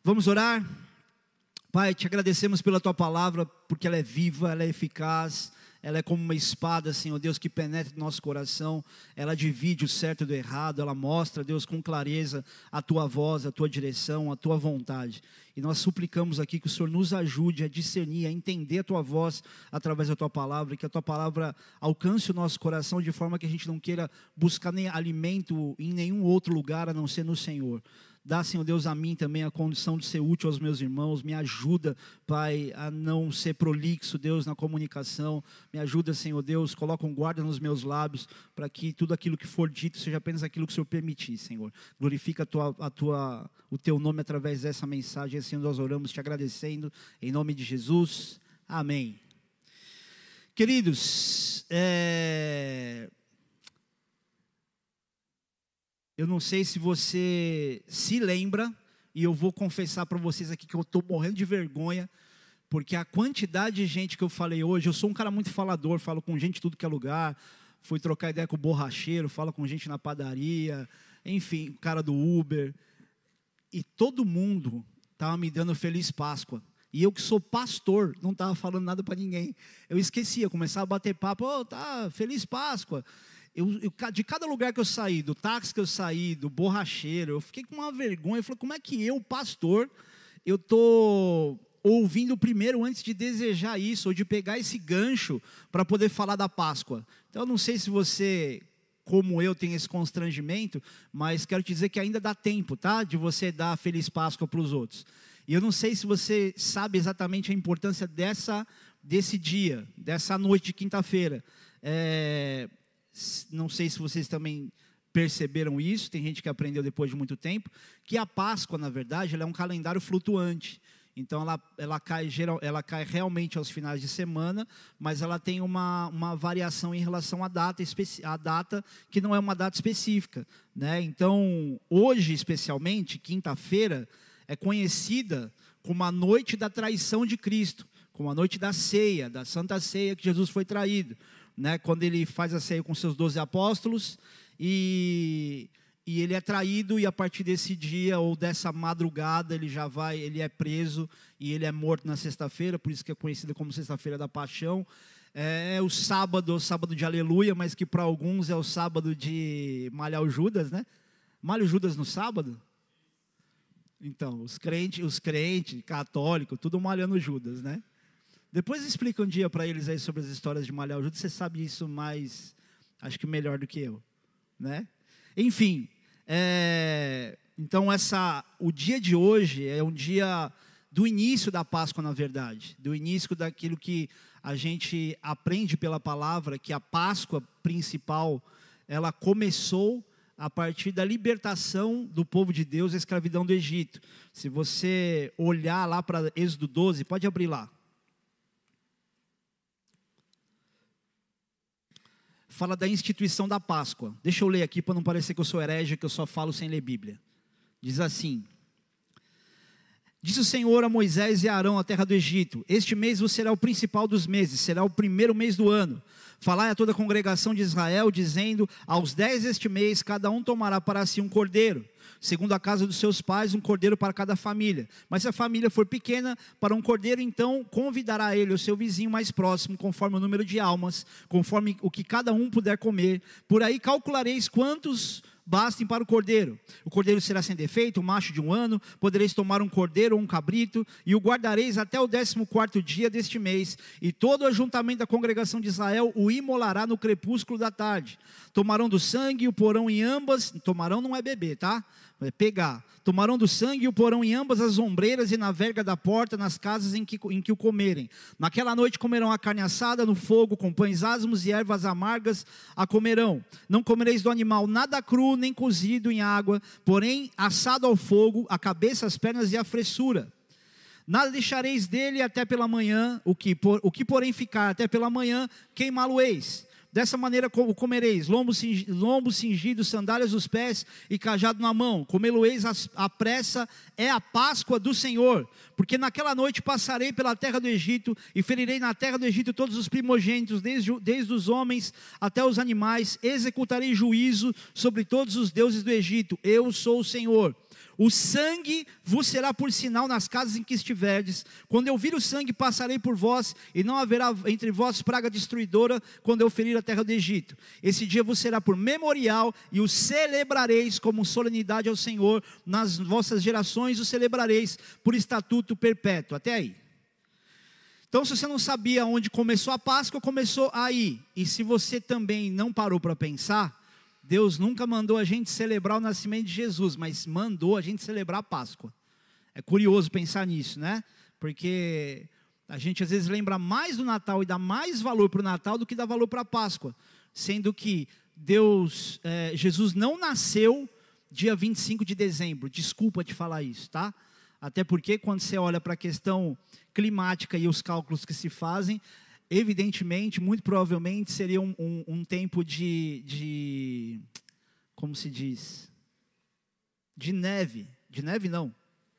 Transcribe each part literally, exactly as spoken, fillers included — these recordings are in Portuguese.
Vamos orar? Pai, te agradecemos pela Tua palavra, porque ela é viva, ela é eficaz, ela é como uma espada, Senhor Deus, que penetra no nosso coração, ela divide o certo do errado, ela mostra, Deus, com clareza a Tua voz, a Tua direção, a Tua vontade. E nós suplicamos aqui que o Senhor nos ajude a discernir, a entender a Tua voz através da Tua palavra, e que a Tua palavra alcance o nosso coração de forma que a gente não queira buscar nem alimento em nenhum outro lugar a não ser no Senhor. Dá, Senhor Deus, a mim também a condição de ser útil aos meus irmãos. Me ajuda, Pai, a não ser prolixo, Deus, na comunicação. Me ajuda, Senhor Deus, coloca um guarda nos meus lábios, para que tudo aquilo que for dito seja apenas aquilo que o Senhor permitir, Senhor. Glorifica a tua, a tua, o Teu nome através dessa mensagem. Assim nós oramos te agradecendo, em nome de Jesus. Amém. Queridos, é... eu não sei se você se lembra, e eu vou confessar para vocês aqui que eu estou morrendo de vergonha, porque a quantidade de gente que eu falei hoje, eu sou um cara muito falador, falo com gente de tudo que é lugar, fui trocar ideia com o borracheiro, falo com gente na padaria, enfim, o cara do Uber, e todo mundo estava me dando Feliz Páscoa. E eu que sou pastor, não estava falando nada para ninguém. Eu esquecia, começava a bater papo, oh, tá, Feliz Páscoa. Eu, eu, de cada lugar que eu saí, do táxi que eu saí, do borracheiro, eu fiquei com uma vergonha. Eu falei, como é que eu, pastor, eu estou ouvindo primeiro antes de desejar isso, ou de pegar esse gancho para poder falar da Páscoa? Então, eu não sei se você, como eu, tem esse constrangimento, mas quero te dizer que ainda dá tempo, tá? De você dar Feliz Páscoa para os outros. E eu não sei se você sabe exatamente a importância dessa, desse dia, dessa noite de quinta-feira. É... Não sei se vocês também perceberam isso, tem gente que aprendeu depois de muito tempo, que a Páscoa, na verdade, ela é um calendário flutuante. Então, ela, ela, cai, geral, ela cai realmente aos finais de semana, mas ela tem uma, uma variação em relação à data, à data que não é uma data específica, né? Então, hoje, especialmente, quinta-feira, é conhecida como a noite da traição de Cristo, como a noite da ceia, da Santa Ceia que Jesus foi traído. Né, quando ele faz a ceia com seus doze apóstolos, e, e ele é traído, e a partir desse dia, ou dessa madrugada, ele já vai, ele é preso, e ele é morto na sexta-feira, por isso que é conhecida como Sexta-feira da Paixão. É, é o sábado, o sábado de aleluia, mas que para alguns é o sábado de malhar o Judas, né? Malha o Judas no sábado? Então, os crentes, os crentes, católicos, tudo malhando o Judas, né? Depois explica um dia para eles aí sobre as histórias de malhar o Judas, você sabe isso mais, acho que melhor do que eu, né? Enfim, é, então essa, o dia de hoje é um dia do início da Páscoa, na verdade, do início daquilo que a gente aprende pela palavra, que a Páscoa principal, ela começou a partir da libertação do povo de Deus da escravidão do Egito. Se você olhar lá para Êxodo doze, pode abrir lá. Fala da instituição da Páscoa. Deixa eu ler aqui para não parecer que eu sou herege, que eu só falo sem ler Bíblia. Diz assim: disse o Senhor a Moisés e a Arão, a terra do Egito: este mês vos será o principal dos meses, será o primeiro mês do ano. Falai a toda a congregação de Israel, dizendo: aos dez deste mês, cada um tomará para si um cordeiro, segundo a casa dos seus pais, um cordeiro para cada família. Mas se a família for pequena, para um cordeiro, então convidará ele o seu vizinho mais próximo, conforme o número de almas, conforme o que cada um puder comer. Por aí calculareis quantos bastem para o cordeiro. O cordeiro será sem defeito, um macho de um ano. Podereis tomar um cordeiro ou um cabrito, e o guardareis até o décimo quarto dia deste mês. E todo o ajuntamento da congregação de Israel o imolará no crepúsculo da tarde. Tomarão do sangue e o porão em ambas. Tomarão não é beber, tá? É pegar. Tomarão do sangue e o porão em ambas as ombreiras e na verga da porta, nas casas em que, em que o comerem. Naquela noite comerão a carne assada no fogo, com pães asmos e ervas amargas a comerão. Não comereis do animal nada cru, nem cozido em água, porém assado ao fogo, a cabeça, as pernas e a fressura. Nada deixareis dele até pela manhã, o que, por, o que porém ficar até pela manhã, queimá-lo-eis. Dessa maneira o comereis: lombo cingido, lombo cingido, sandálias nos pés e cajado na mão. Comê-lo-eis à pressa, é a Páscoa do Senhor. Porque naquela noite passarei pela terra do Egito e ferirei na terra do Egito todos os primogênitos, desde, desde os homens até os animais. Executarei juízo sobre todos os deuses do Egito. Eu sou o Senhor. O sangue vos será por sinal nas casas em que estiverdes. Quando eu vir o sangue, passarei por vós, e não haverá entre vós praga destruidora, quando eu ferir a terra do Egito. Esse dia vos será por memorial, e o celebrareis como solenidade ao Senhor. Nas vossas gerações o celebrareis por estatuto perpétuo. Até aí. Então, se você não sabia onde começou a Páscoa, começou aí. E se você também não parou para pensar, Deus nunca mandou a gente celebrar o nascimento de Jesus, mas mandou a gente celebrar a Páscoa. É curioso pensar nisso, né? Porque a gente às vezes lembra mais do Natal e dá mais valor para o Natal do que dá valor para a Páscoa. Sendo que Deus, é, Jesus não nasceu dia vinte e cinco de dezembro. Desculpa te falar isso, tá? Até porque quando você olha para a questão climática e os cálculos que se fazem, evidentemente, muito provavelmente, seria um, um, um tempo de, de, como se diz, de neve, de neve não,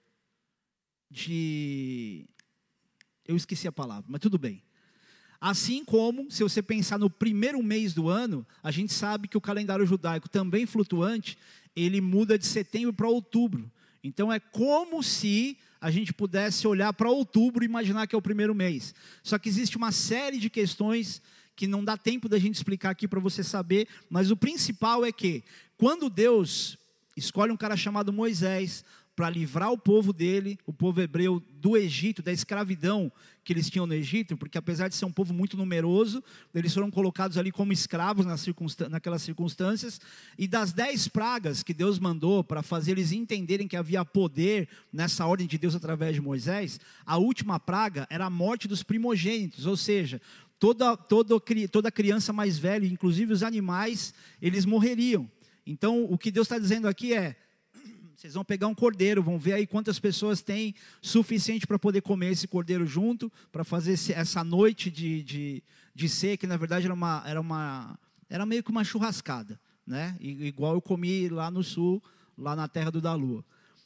de, eu esqueci a palavra, mas tudo bem. Assim como, se você pensar no primeiro mês do ano, a gente sabe que o calendário judaico, também flutuante, ele muda de setembro para outubro. Então é como se a gente pudesse olhar para outubro e imaginar que é o primeiro mês. Só que existe uma série de questões que não dá tempo da gente explicar aqui para você saber, mas o principal é que, quando Deus escolhe um cara chamado Moisés para livrar o povo dele, o povo hebreu, do Egito, da escravidão que eles tinham no Egito, porque apesar de ser um povo muito numeroso, eles foram colocados ali como escravos nas circunstâncias, naquelas circunstâncias, e das dez pragas que Deus mandou para fazer eles entenderem que havia poder nessa ordem de Deus através de Moisés, a última praga era a morte dos primogênitos, ou seja, toda, toda, toda criança mais velha, inclusive os animais, eles morreriam. Então o que Deus está dizendo aqui é: vocês vão pegar um cordeiro, vão ver aí quantas pessoas têm suficiente para poder comer esse cordeiro junto, para fazer esse, essa noite de, de, de ceia, que na verdade era, uma, era, uma, era meio que uma churrascada, né? Igual eu comi lá no sul, lá na terra do da lua.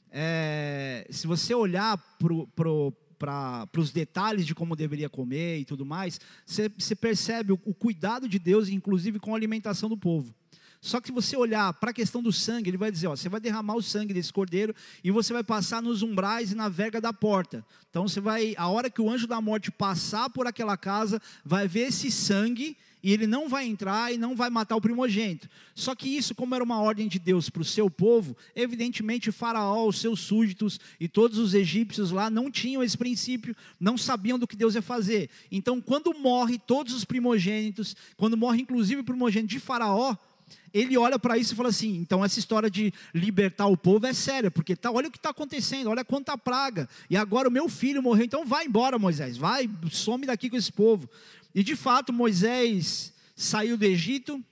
É, se você olhar pro, pro, para os detalhes de como deveria comer e tudo mais, você, você percebe o, o cuidado de Deus, inclusive com a alimentação do povo. Só que se você olhar para a questão do sangue, ele vai dizer, ó, você vai derramar o sangue desse cordeiro e você vai passar nos umbrais e na verga da porta. Então você vai, a hora que o anjo da morte passar por aquela casa, vai ver esse sangue e ele não vai entrar e não vai matar o primogênito. Só que isso, como era uma ordem de Deus para o seu povo, evidentemente o faraó, os seus súditos e todos os egípcios lá não tinham esse princípio, não sabiam do que Deus ia fazer. Então quando morre todos os primogênitos, quando morre inclusive o primogênito de faraó, ele olha para isso e fala assim, então essa história de libertar o povo é séria, porque tá, olha o que está acontecendo, olha quanta praga, e agora o meu filho morreu, então vai embora Moisés, vai, some daqui com esse povo. E de fato Moisés saiu do Egito,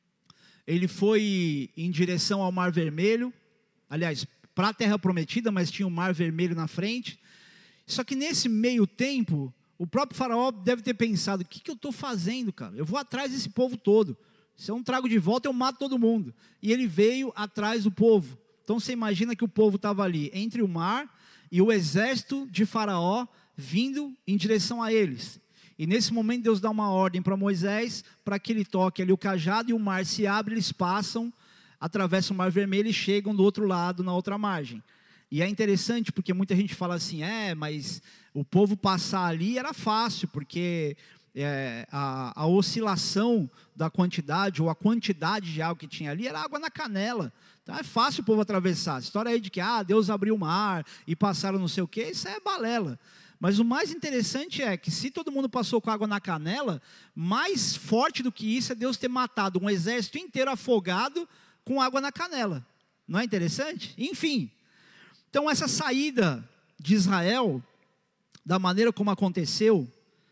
ele foi em direção ao Mar Vermelho, aliás, para a Terra Prometida, mas tinha o Mar Vermelho na frente, só que nesse meio tempo, o próprio faraó deve ter pensado, o que, que eu estou fazendo, cara? Eu vou atrás desse povo todo. Se eu não trago de volta, eu mato todo mundo. E ele veio atrás do povo. Então você imagina que o povo estava ali entre o mar e o exército de Faraó vindo em direção a eles. E nesse momento Deus dá uma ordem para Moisés, para que ele toque ali o cajado e o mar se abre, eles passam, atravessam o Mar Vermelho e chegam do outro lado, na outra margem. E é interessante porque muita gente fala assim, é, mas o povo passar ali era fácil, porque... É, a, a oscilação da quantidade ou a quantidade de água que tinha ali era água na canela, então é fácil o povo atravessar. A história aí de que ah, Deus abriu o mar e passaram não sei o que, isso é balela. Mas o mais interessante é que se todo mundo passou com água na canela, mais forte do que isso é Deus ter matado um exército inteiro afogado com água na canela. Não é interessante? Enfim, então essa saída de Israel, da maneira como aconteceu,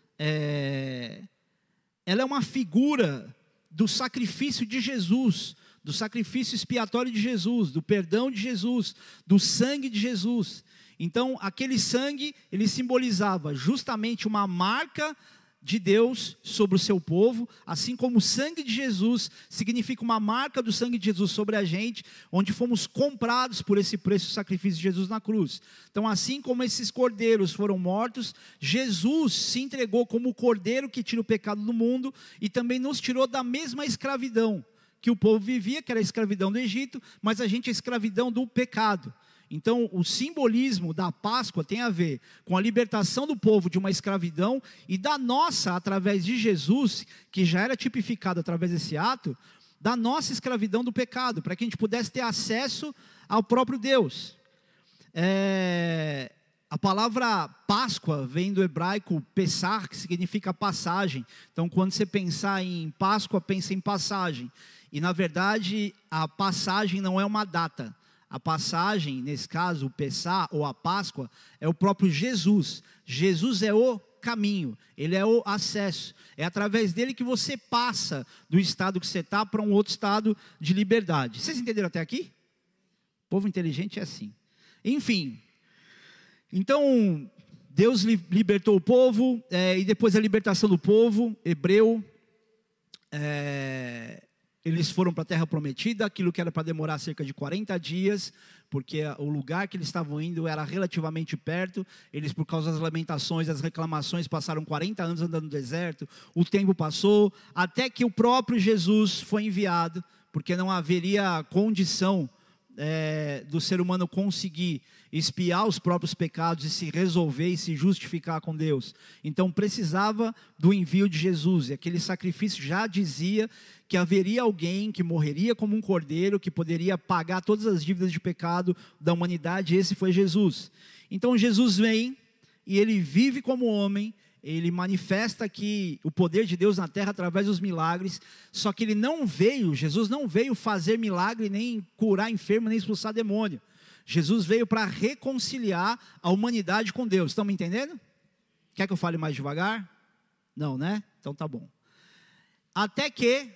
É, ela é uma figura do sacrifício de Jesus, do sacrifício expiatório de Jesus, do perdão de Jesus, do sangue de Jesus. Então, aquele sangue, ele simbolizava justamente uma marca de Deus sobre o seu povo, assim como o sangue de Jesus significa uma marca do sangue de Jesus sobre a gente, onde fomos comprados por esse preço do sacrifício de Jesus na cruz. Então assim como esses cordeiros foram mortos, Jesus se entregou como o cordeiro que tira o pecado do mundo e também nos tirou da mesma escravidão que o povo vivia, que era a escravidão do Egito, mas a gente é a escravidão do pecado. Então, o simbolismo da Páscoa tem a ver com a libertação do povo de uma escravidão e da nossa, através de Jesus, que já era tipificado através desse ato, da nossa escravidão do pecado, para que a gente pudesse ter acesso ao próprio Deus. É... A palavra Páscoa vem do hebraico Pessar, que significa passagem. Então, quando você pensar em Páscoa, pensa em passagem. E, na verdade, a passagem não é uma data. A passagem, nesse caso, o Pessar ou a Páscoa, é o próprio Jesus. Jesus é o caminho, ele é o acesso. É através dele que você passa do estado que você está para um outro estado de liberdade. Vocês entenderam até aqui? O povo inteligente é assim. Enfim, então, Deus libertou o povo, é, e depois da libertação do povo hebreu, é, eles foram para a terra prometida, aquilo que era para demorar cerca de quarenta dias, porque o lugar que eles estavam indo era relativamente perto. Eles, por causa das lamentações, das reclamações, passaram quarenta anos andando no deserto. O tempo passou, até que o próprio Jesus foi enviado, porque não haveria condição é, do ser humano conseguir expiar os próprios pecados e se resolver e se justificar com Deus. Então precisava do envio de Jesus, e aquele sacrifício já dizia que haveria alguém que morreria como um cordeiro, que poderia pagar todas as dívidas de pecado da humanidade, e esse foi Jesus. Então Jesus vem, e ele vive como homem, ele manifesta aqui o poder de Deus na terra através dos milagres, só que ele não veio, Jesus não veio fazer milagre, nem curar enfermo, nem expulsar demônio. Jesus veio para reconciliar a humanidade com Deus. Estão me entendendo? Quer que eu fale mais devagar? Não, né? Então tá bom. Até que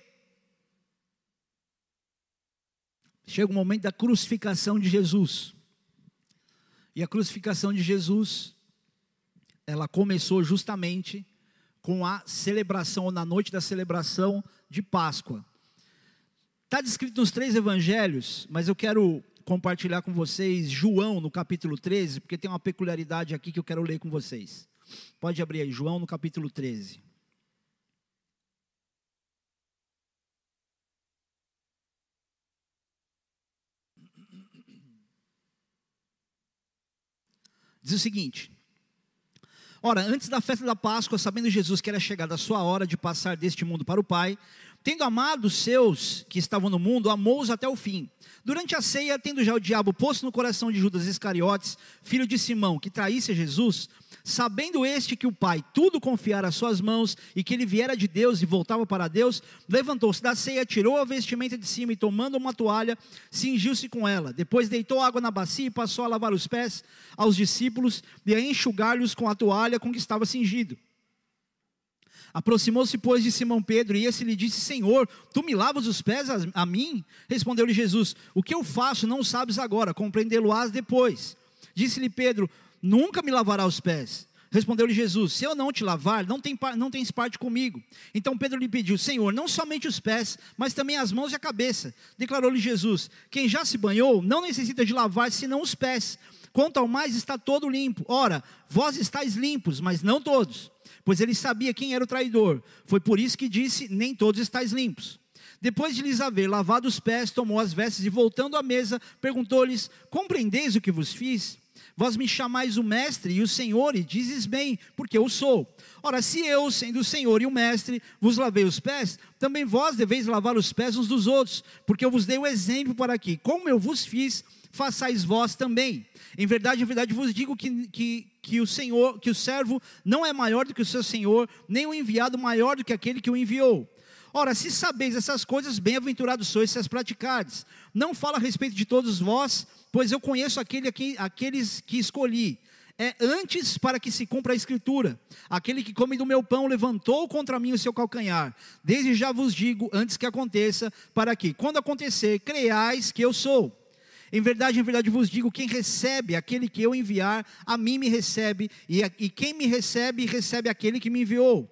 chega o momento da crucificação de Jesus. E a crucificação de Jesus, ela começou justamente com a celebração, ou na noite da celebração de Páscoa. Está descrito nos três evangelhos, mas eu quero compartilhar com vocês João no capítulo treze, porque tem uma peculiaridade aqui que eu quero ler com vocês. Pode abrir aí, João no capítulo treze. Diz o seguinte: ora, antes da festa da Páscoa, sabendo Jesus que era chegada a sua hora de passar deste mundo para o Pai, tendo amado os seus que estavam no mundo, amou-os até o fim. Durante a ceia, tendo já o diabo posto no coração de Judas Iscariotes, filho de Simão, que traísse a Jesus, sabendo este que o Pai tudo confiara às suas mãos, e que ele viera de Deus e voltava para Deus, levantou-se da ceia, tirou a vestimenta de cima e, tomando uma toalha, cingiu-se com ela. Depois deitou água na bacia e passou a lavar os pés aos discípulos e a enxugar-lhes com a toalha com que estava cingido. Aproximou-se, pois, de Simão Pedro, e esse lhe disse: Senhor, tu me lavas os pés a, a mim? Respondeu-lhe Jesus: o que eu faço não sabes agora, compreendê-lo-ás depois. Disse-lhe Pedro: nunca me lavará os pés. Respondeu-lhe Jesus: se eu não te lavar, não, tem, não tens parte comigo. Então Pedro lhe pediu: Senhor, não somente os pés, mas também as mãos e a cabeça. Declarou-lhe Jesus: quem já se banhou, não necessita de lavar, senão os pés. Quanto ao mais, está todo limpo. Ora, vós estáis limpos, mas não todos. Pois ele sabia quem era o traidor. Foi por isso que disse: nem todos estáis limpos. Depois de lhes haver lavado os pés, tomou as vestes e, voltando à mesa, perguntou-lhes: compreendeis o que vos fiz? Vós me chamais o mestre e o Senhor, e dizes bem, porque eu sou. Ora, se eu, sendo o Senhor e o mestre, vos lavei os pés, também vós deveis lavar os pés uns dos outros, porque eu vos dei o exemplo para que, como eu vos fiz, façais vós também. Em verdade, em verdade vos digo que, que, que o Senhor, que o servo não é maior do que o seu Senhor, nem o enviado maior do que aquele que o enviou. Ora, se sabeis essas coisas, bem-aventurados sois se as praticardes. Não falo a respeito de todos vós, pois eu conheço aquele, aqueles que escolhi. É antes para que se cumpra a escritura: aquele que come do meu pão levantou contra mim o seu calcanhar. Desde já vos digo, antes que aconteça, para que, quando acontecer, creiais que eu sou. Em verdade, em verdade vos digo, quem recebe aquele que eu enviar, a mim me recebe, e, a, e quem me recebe, recebe aquele que me enviou.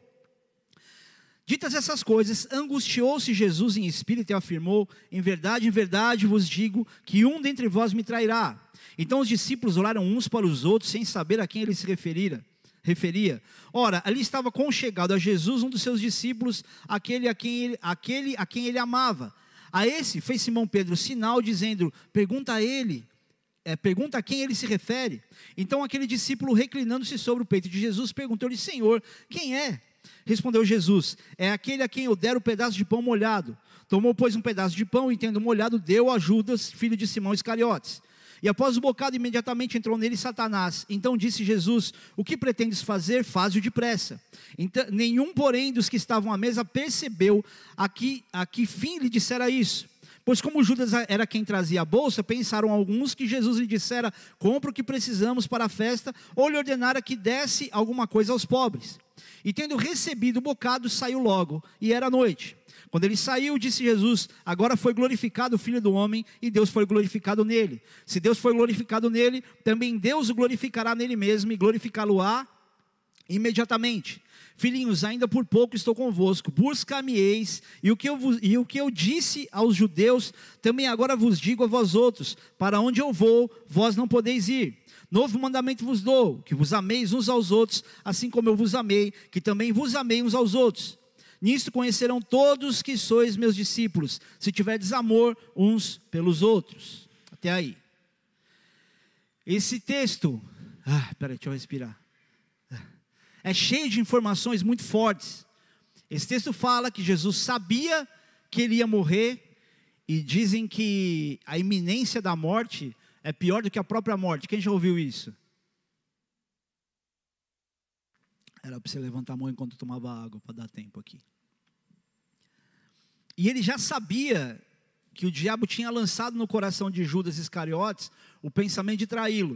Ditas essas coisas, angustiou-se Jesus em espírito e afirmou: em verdade, em verdade vos digo, que um dentre vós me trairá. Então os discípulos olharam uns para os outros, sem saber a quem ele se referira. referia. Ora, ali estava conchegado a Jesus um dos seus discípulos, aquele a quem ele, aquele a quem ele amava. A esse fez Simão Pedro sinal, dizendo: pergunta a ele é, pergunta a quem ele se refere. Então aquele discípulo, reclinando-se sobre o peito de Jesus, perguntou-lhe: Senhor, quem é? Respondeu Jesus: é aquele a quem eu der o pedaço de pão molhado. Tomou, pois, um pedaço de pão e, tendo molhado, deu a Judas, filho de Simão Iscariotes. E após o bocado, imediatamente entrou nele Satanás. Então disse Jesus: o que pretendes fazer, faze-o depressa. Então, nenhum, porém, dos que estavam à mesa percebeu a que, a que fim lhe dissera isso. Pois como Judas era quem trazia a bolsa, pensaram alguns que Jesus lhe dissera: compra o que precisamos para a festa, ou lhe ordenara que desse alguma coisa aos pobres. E tendo recebido o bocado, saiu logo, e era noite. Quando ele saiu, disse Jesus: agora foi glorificado o Filho do Homem, e Deus foi glorificado nele. Se Deus foi glorificado nele, também Deus o glorificará nele mesmo, e glorificá-lo-á imediatamente. Filhinhos, ainda por pouco estou convosco, buscar-me-eis, e o que eu vos, e o que eu disse aos judeus, também agora vos digo a vós outros: para onde eu vou, vós não podeis ir. Novo mandamento vos dou, que vos ameis uns aos outros, assim como eu vos amei, que também vos amei uns aos outros. Nisto conhecerão todos que sois meus discípulos, se tiverdes amor uns pelos outros. Até aí. Esse texto, ah, peraí, deixa eu respirar. É cheio de informações muito fortes. Esse texto fala que Jesus sabia que ele ia morrer, e dizem que a iminência da morte é pior do que a própria morte. Quem já ouviu isso? Era para você levantar a mão enquanto tomava água, para dar tempo aqui. E ele já sabia que o diabo tinha lançado no coração de Judas Iscariotes o pensamento de traí-lo.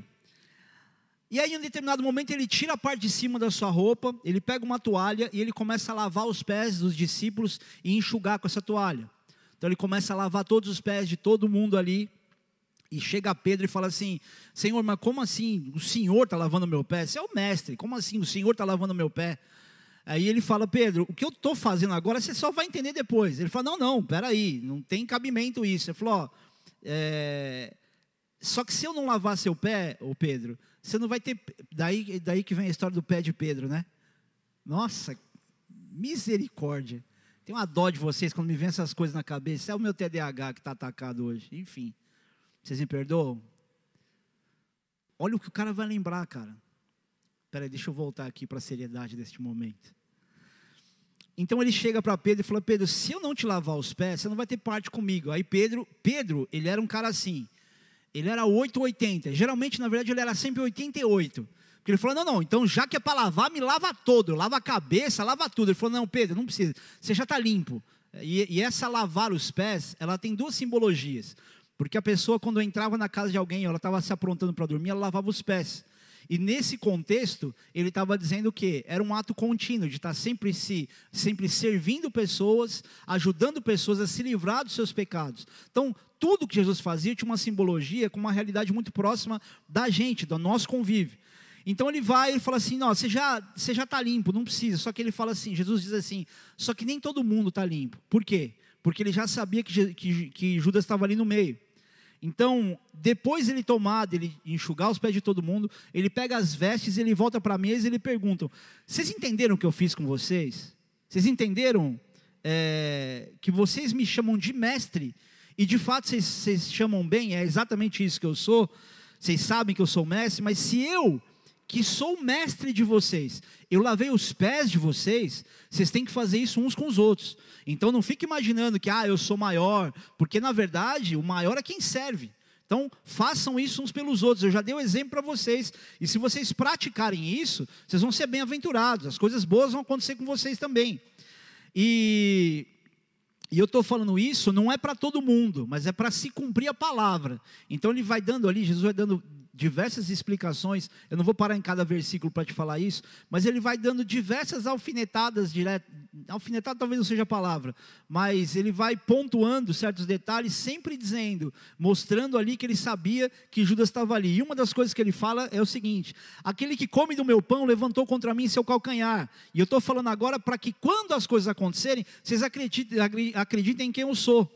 E aí, em um determinado momento, ele tira a parte de cima da sua roupa, ele pega uma toalha e ele começa a lavar os pés dos discípulos e enxugar com essa toalha. Então ele começa a lavar todos os pés de todo mundo ali. E chega Pedro e fala assim: Senhor, mas como assim o Senhor está lavando meu pé? Você é o mestre, como assim o Senhor está lavando meu pé? Aí ele fala: Pedro, o que eu estou fazendo agora você só vai entender depois. Ele fala: não, não, peraí, não tem cabimento isso. Ele falou: ó, é... só que se eu não lavar seu pé, ô Pedro, você não vai ter... Daí, daí que vem a história do pé de Pedro, né? Nossa, misericórdia. Tem uma dó de vocês quando me vem essas coisas na cabeça. É o meu T D A H que está atacado hoje, enfim. Vocês me perdoam? Olha o que o cara vai lembrar, cara. Peraí, deixa eu voltar aqui para a seriedade deste momento. Então ele chega para Pedro e fala: Pedro, se eu não te lavar os pés, você não vai ter parte comigo. Aí Pedro, Pedro, ele era um cara assim, ele era oito ou oitenta, geralmente na verdade ele era sempre oitenta e oito. Porque ele falou: não, não, então já que é para lavar, me lava todo, lava a cabeça, lava tudo. Ele falou: não, Pedro, não precisa, você já está limpo. E, e essa lavar os pés, ela tem duas simbologias. Porque a pessoa, quando entrava na casa de alguém, ela estava se aprontando para dormir, ela lavava os pés. E nesse contexto, ele estava dizendo o quê? Era um ato contínuo, de estar sempre, se, sempre servindo pessoas, ajudando pessoas a se livrar dos seus pecados. Então, tudo que Jesus fazia tinha uma simbologia com uma realidade muito próxima da gente, do nosso convívio. Então ele vai e fala assim: não, você já você já está limpo, não precisa. Só que ele fala assim, Jesus diz assim: só que nem todo mundo está limpo. Por quê? Porque ele já sabia que, que, que Judas estava ali no meio. Então, depois ele tomar, ele enxugar os pés de todo mundo, ele pega as vestes, ele volta para a mesa e ele pergunta: vocês entenderam o que eu fiz com vocês? Vocês entenderam é, que vocês me chamam de mestre? E de fato vocês, vocês chamam bem, é exatamente isso que eu sou. Vocês sabem que eu sou mestre, mas se eu, que sou o mestre de vocês, eu lavei os pés de vocês, vocês têm que fazer isso uns com os outros. Então não fique imaginando que, ah, eu sou maior, porque na verdade o maior é quem serve. Então façam isso uns pelos outros. Eu já dei o exemplo para vocês, e se vocês praticarem isso, vocês vão ser bem-aventurados, as coisas boas vão acontecer com vocês também. E, e eu estou falando isso, não é para todo mundo, mas é para se cumprir a palavra. Então ele vai dando ali, Jesus vai dando diversas explicações. Eu não vou parar em cada versículo para te falar isso, mas ele vai dando diversas alfinetadas, direto, alfinetada talvez não seja a palavra, mas ele vai pontuando certos detalhes, sempre dizendo, mostrando ali que ele sabia que Judas estava ali. E uma das coisas que ele fala é o seguinte: aquele que come do meu pão levantou contra mim seu calcanhar. E eu estou falando agora para que quando as coisas acontecerem, vocês acreditem, acreditem em quem eu sou.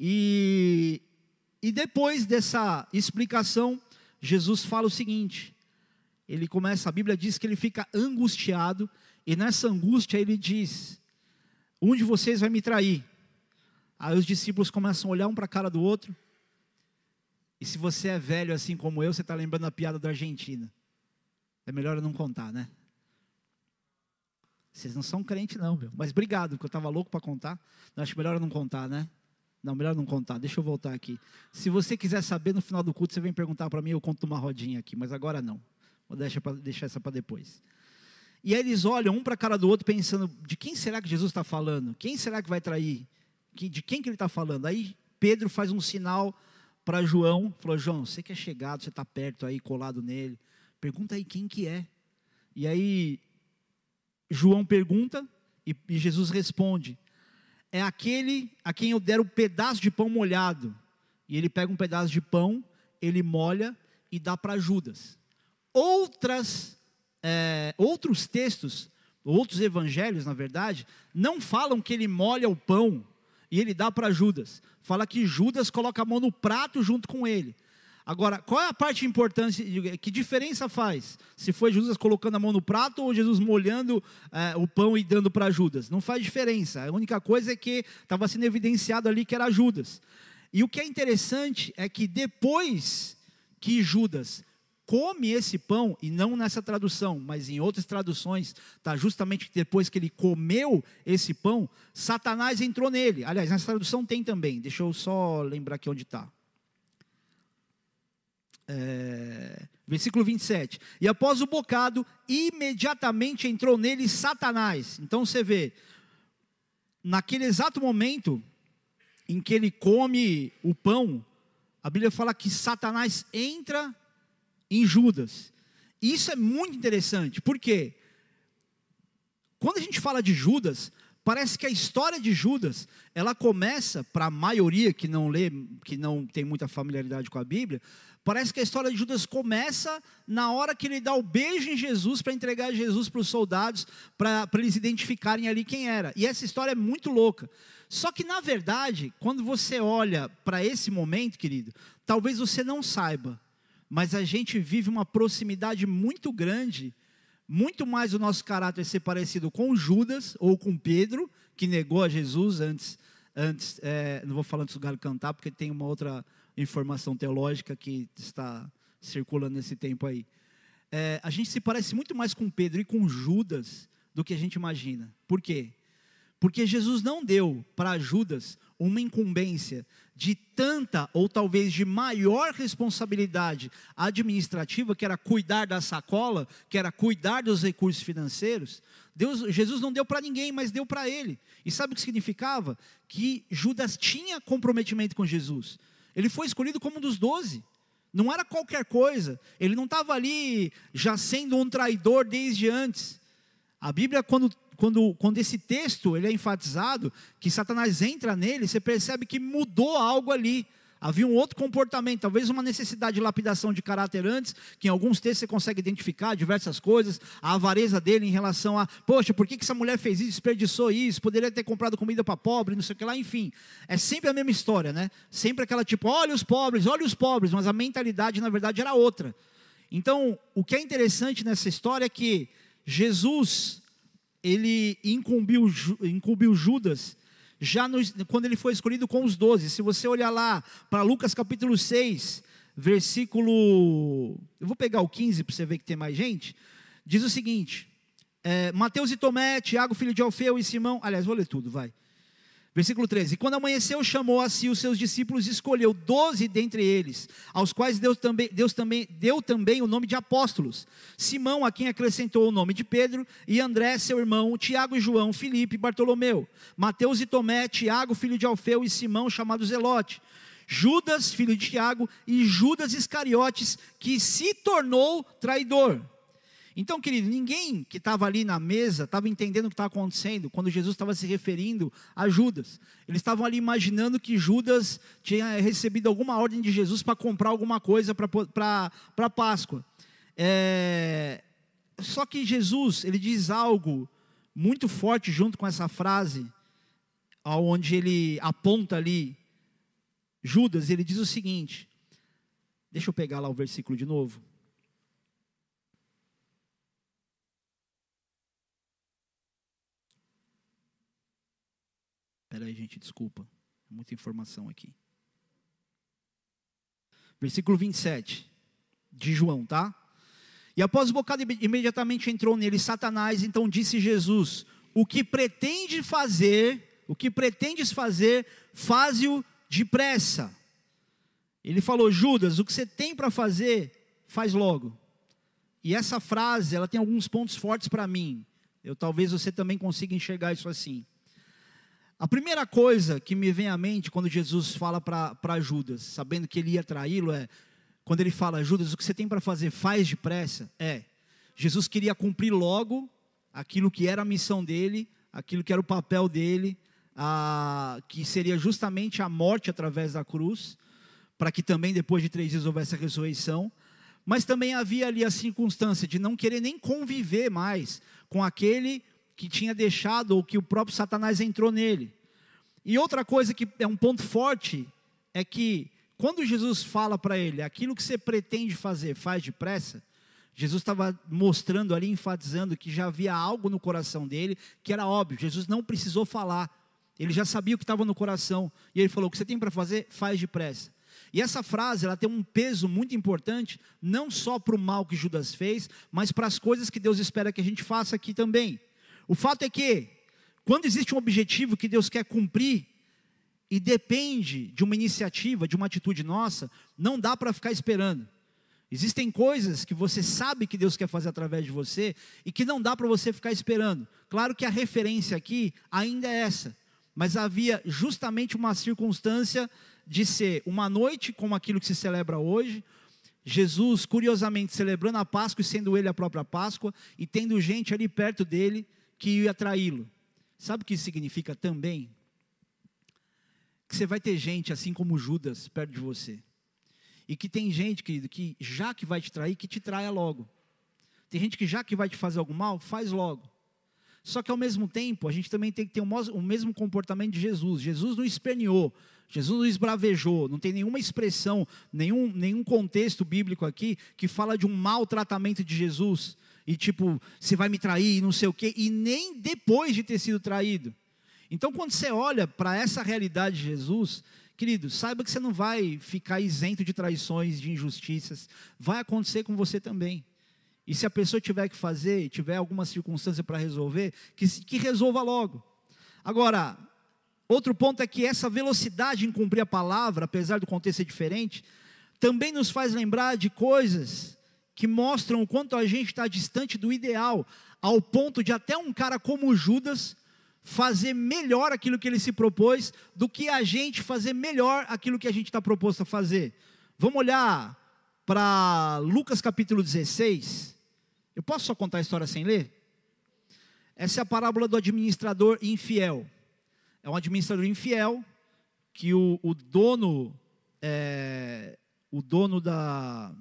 E, e depois dessa explicação, Jesus fala o seguinte, ele começa, a Bíblia diz que ele fica angustiado, e nessa angústia ele diz: um de vocês vai me trair. Aí os discípulos começam a olhar um para a cara do outro, E se você é velho assim como eu, você está lembrando a piada da Argentina. É melhor eu não contar, né? Vocês não são crente não, meu. Mas obrigado, porque eu estava louco para contar. Não, acho melhor eu não contar, né? Não, melhor não contar. Deixa eu voltar aqui. Se você quiser saber, no final do culto, você vem perguntar para mim, eu conto uma rodinha aqui. Mas agora não. Vou deixar, pra, deixar essa para depois. E aí eles olham um para a cara do outro pensando, de quem será que Jesus está falando? Quem será que vai trair? De quem que ele está falando? Aí Pedro faz um sinal para João. Falou, João, você que é chegado, você está perto aí, colado nele. Pergunta aí quem que é. E aí João pergunta e, e Jesus responde. É aquele a quem eu der um pedaço de pão molhado. E ele pega um pedaço de pão, ele molha e dá para Judas. Outras, é, outros textos, outros evangelhos, na verdade, não falam que ele molha o pão e ele dá para Judas. Fala que Judas coloca a mão no prato junto com ele. Agora, qual é a parte importante, que diferença faz? Se foi Judas colocando a mão no prato ou Jesus molhando é, o pão e dando para Judas? Não faz diferença, a única coisa é que estava sendo evidenciado ali que era Judas. E o que é interessante é que depois que Judas come esse pão, e não nessa tradução, mas em outras traduções, está justamente depois que ele comeu esse pão, Satanás entrou nele. Aliás, nessa tradução tem também, deixa eu só lembrar aqui onde está. É, versículo vinte e sete. E após o bocado, imediatamente entrou nele Satanás. Então você vê, naquele exato momento em que ele come o pão, a Bíblia fala que Satanás entra em Judas. E isso é muito interessante, porque quando a gente fala de Judas, parece que a história de Judas, ela começa, para a maioria que não lê, que não tem muita familiaridade com a Bíblia, parece que a história de Judas começa na hora que ele dá o beijo em Jesus para entregar Jesus para os soldados, para eles identificarem ali quem era. E essa história é muito louca. Só que na verdade, quando você olha para esse momento, querido, talvez você não saiba, mas a gente vive uma proximidade muito grande, muito mais o nosso caráter ser parecido com Judas ou com Pedro, que negou a Jesus antes, antes é, não vou falar antes do galho cantar, porque tem uma outra informação teológica que está circulando nesse tempo aí. É, a gente se parece muito mais com Pedro e com Judas do que a gente imagina. Por quê? Porque Jesus não deu para Judas uma incumbência de tanta ou talvez de maior responsabilidade administrativa, que era cuidar da sacola, que era cuidar dos recursos financeiros. Deus, Jesus não deu para ninguém, mas deu para ele. E sabe o que significava? Que Judas tinha comprometimento com Jesus. Ele foi escolhido como um dos doze. Não era qualquer coisa. Ele não estava ali já sendo um traidor desde antes. A Bíblia, quando, quando, quando esse texto ele é enfatizado, que Satanás entra nele, você percebe que mudou algo ali. Havia um outro comportamento, talvez uma necessidade de lapidação de caráter antes, que em alguns textos você consegue identificar diversas coisas, a avareza dele em relação a, poxa, por que que essa mulher fez isso, desperdiçou isso, poderia ter comprado comida para pobre, não sei o que lá, enfim. É sempre a mesma história, né? Sempre aquela tipo, olha os pobres, olha os pobres, mas a mentalidade na verdade era outra. Então, o que é interessante nessa história é que Jesus, ele incumbiu, incumbiu Judas, já no, quando ele foi escolhido com os doze. Se você olhar lá para Lucas capítulo seis, versículo, eu vou pegar o quinze para você ver que tem mais gente, diz o seguinte, é, Mateus e Tomé, Tiago filho de Alfeu e Simão, aliás vou ler tudo, vai. Versículo treze, e quando amanheceu chamou a si os seus discípulos e escolheu doze dentre eles, aos quais Deus também, Deus também deu também o nome de apóstolos, Simão a quem acrescentou o nome de Pedro, e André seu irmão, Tiago e João, Filipe e Bartolomeu, Mateus e Tomé, Tiago filho de Alfeu e Simão chamado Zelote, Judas filho de Tiago e Judas Iscariotes que se tornou traidor. Então, querido, ninguém que estava ali na mesa estava entendendo o que estava acontecendo quando Jesus estava se referindo a Judas. Eles estavam ali imaginando que Judas tinha recebido alguma ordem de Jesus para comprar alguma coisa para a Páscoa. É... Só que Jesus, ele diz algo muito forte junto com essa frase, onde ele aponta ali Judas, ele diz o seguinte, deixa eu pegar lá o versículo de novo. Espera aí, gente, desculpa. Muita informação aqui. Versículo vinte e sete de João, tá? E após o bocado, imediatamente entrou nele Satanás. Então disse Jesus: o que pretende fazer, o que pretendes fazer, faze-o depressa. Ele falou: Judas, o que você tem para fazer, faz logo. E essa frase, ela tem alguns pontos fortes para mim. Eu, talvez você também consiga enxergar isso assim. A primeira coisa que me vem à mente quando Jesus fala para Judas, sabendo que ele ia traí-lo, é, quando ele fala: Judas, o que você tem para fazer, faz depressa. É, Jesus queria cumprir logo aquilo que era a missão dele, aquilo que era o papel dele, a, que seria justamente a morte através da cruz, para que também depois de três dias houvesse a ressurreição. Mas também havia ali a circunstância de não querer nem conviver mais com aquele que tinha deixado, ou que o próprio Satanás entrou nele. E outra coisa que é um ponto forte, é que quando Jesus fala para ele: aquilo que você pretende fazer, faz depressa, Jesus estava mostrando ali, enfatizando que já havia algo no coração dele, que era óbvio. Jesus não precisou falar, ele já sabia o que estava no coração, e ele falou: o que você tem para fazer, faz depressa. E essa frase, ela tem um peso muito importante, não só para o mal que Judas fez, mas para as coisas que Deus espera que a gente faça aqui também. O fato é que, quando existe um objetivo que Deus quer cumprir, e depende de uma iniciativa, de uma atitude nossa, não dá para ficar esperando. Existem coisas que você sabe que Deus quer fazer através de você, e que não dá para você ficar esperando. Claro que a referência aqui ainda é essa, mas havia justamente uma circunstância de ser uma noite como aquilo que se celebra hoje, Jesus curiosamente celebrando a Páscoa e sendo ele a própria Páscoa, e tendo gente ali perto dele que ia traí-lo. Sabe o que isso significa também? Que você vai ter gente assim como Judas perto de você, e que tem gente, querido, que já que vai te trair, que te traia logo. Tem gente que já que vai te fazer algum mal, faz logo. Só que ao mesmo tempo, a gente também tem que ter o mesmo comportamento de Jesus. Jesus não esperneou, Jesus não esbravejou, não tem nenhuma expressão, nenhum, nenhum contexto bíblico aqui que fala de um maltratamento de Jesus, e tipo, você vai me trair, não sei o quê, e nem depois de ter sido traído. Então quando você olha para essa realidade de Jesus, querido, saiba que você não vai ficar isento de traições, de injustiças, vai acontecer com você também. E se a pessoa tiver que fazer, tiver alguma circunstância para resolver, que, que resolva logo. Agora, outro ponto é que essa velocidade em cumprir a palavra, apesar do contexto ser diferente, também nos faz lembrar de coisas que mostram o quanto a gente está distante do ideal, ao ponto de até um cara como Judas fazer melhor aquilo que ele se propôs, do que a gente fazer melhor aquilo que a gente está proposto a fazer. Vamos olhar para Lucas capítulo dezesseis. Eu posso só contar a história sem ler? Essa é a parábola do administrador infiel. É um administrador infiel, que o, o dono, é, o dono da...